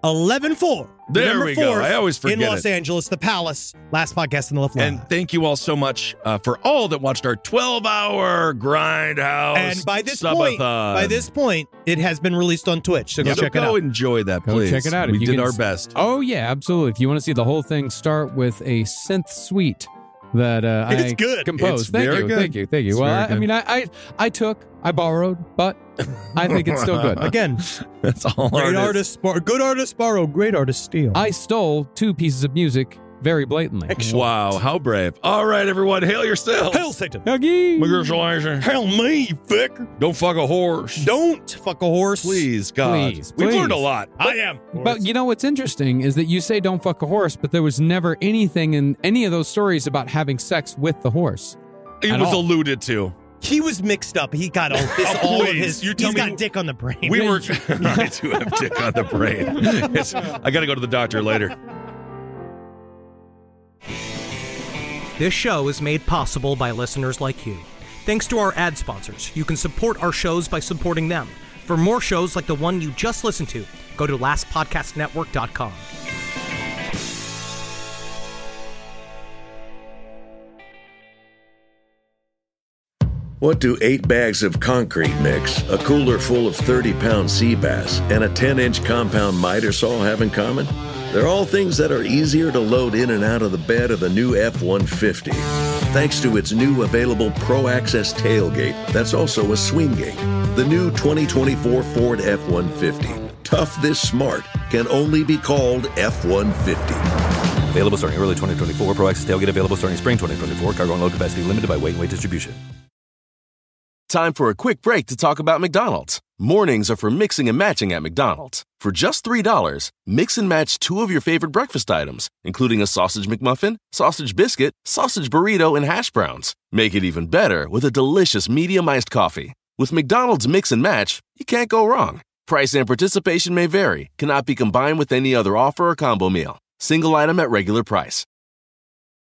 eleven four. There November we go. fourth I always forget in Los it. Angeles, the Palace. Last podcast in the left And thank you all so much uh, for all that watched our twelve-hour Grindhouse. And by this point, subathon. by this point, it has been released on Twitch. So go Yeah, check so it go out. enjoy that, Go please. check it out. We If you did can our s- best. Oh, yeah, absolutely. If you want to see the whole thing, start with a synth suite that uh, It's I good. composed. It's thank very you, good. thank you, thank you. It's well, very I, I good. mean, I, I I took, I borrowed, but I think it's still good. Again, That's all. great artists. artists, bar- good artists borrow, great artists steal. I stole two pieces of music very blatantly. Wow, how brave. All right, everyone, hail yourselves. Hail Satan. Congratulations. Hail me, Vicar. Don't fuck a horse. Don't fuck a horse. Please, God. Please, We've please. learned a lot. I am. But you know what's interesting is that you say don't fuck a horse, but there was never anything in any of those stories about having sex with the horse. It At was all. alluded to. He was mixed up. He got all, this, Oh, all of please. his. You tell he's me- got dick on the brain. We were. I do have dick on the brain. It's, I got to go to the doctor later. This show is made possible by listeners like you. Thanks to our ad sponsors, you can support our shows by supporting them. For more shows like the one you just listened to, go to last podcast network dot com. What do eight bags of concrete mix, a cooler full of thirty-pound sea bass, and a ten-inch compound miter saw have in common? They're all things that are easier to load in and out of the bed of the new F one fifty. Thanks to its new available Pro Access tailgate that's also a swing gate. The new twenty twenty-four Ford F one fifty. Tough this smart can only be called F one fifty. Available starting early twenty twenty-four. Pro Access tailgate available starting spring twenty twenty-four. Cargo and load capacity limited by weight and weight distribution. Time for a quick break to talk about McDonald's. Mornings are for mixing and matching at McDonald's. For just three dollars, mix and match two of your favorite breakfast items, including a sausage McMuffin, sausage biscuit, sausage burrito, and hash browns. Make it even better with a delicious medium iced coffee. With McDonald's Mix and Match, you can't go wrong. Price and participation may vary, cannot be combined with any other offer or combo meal. Single item at regular price.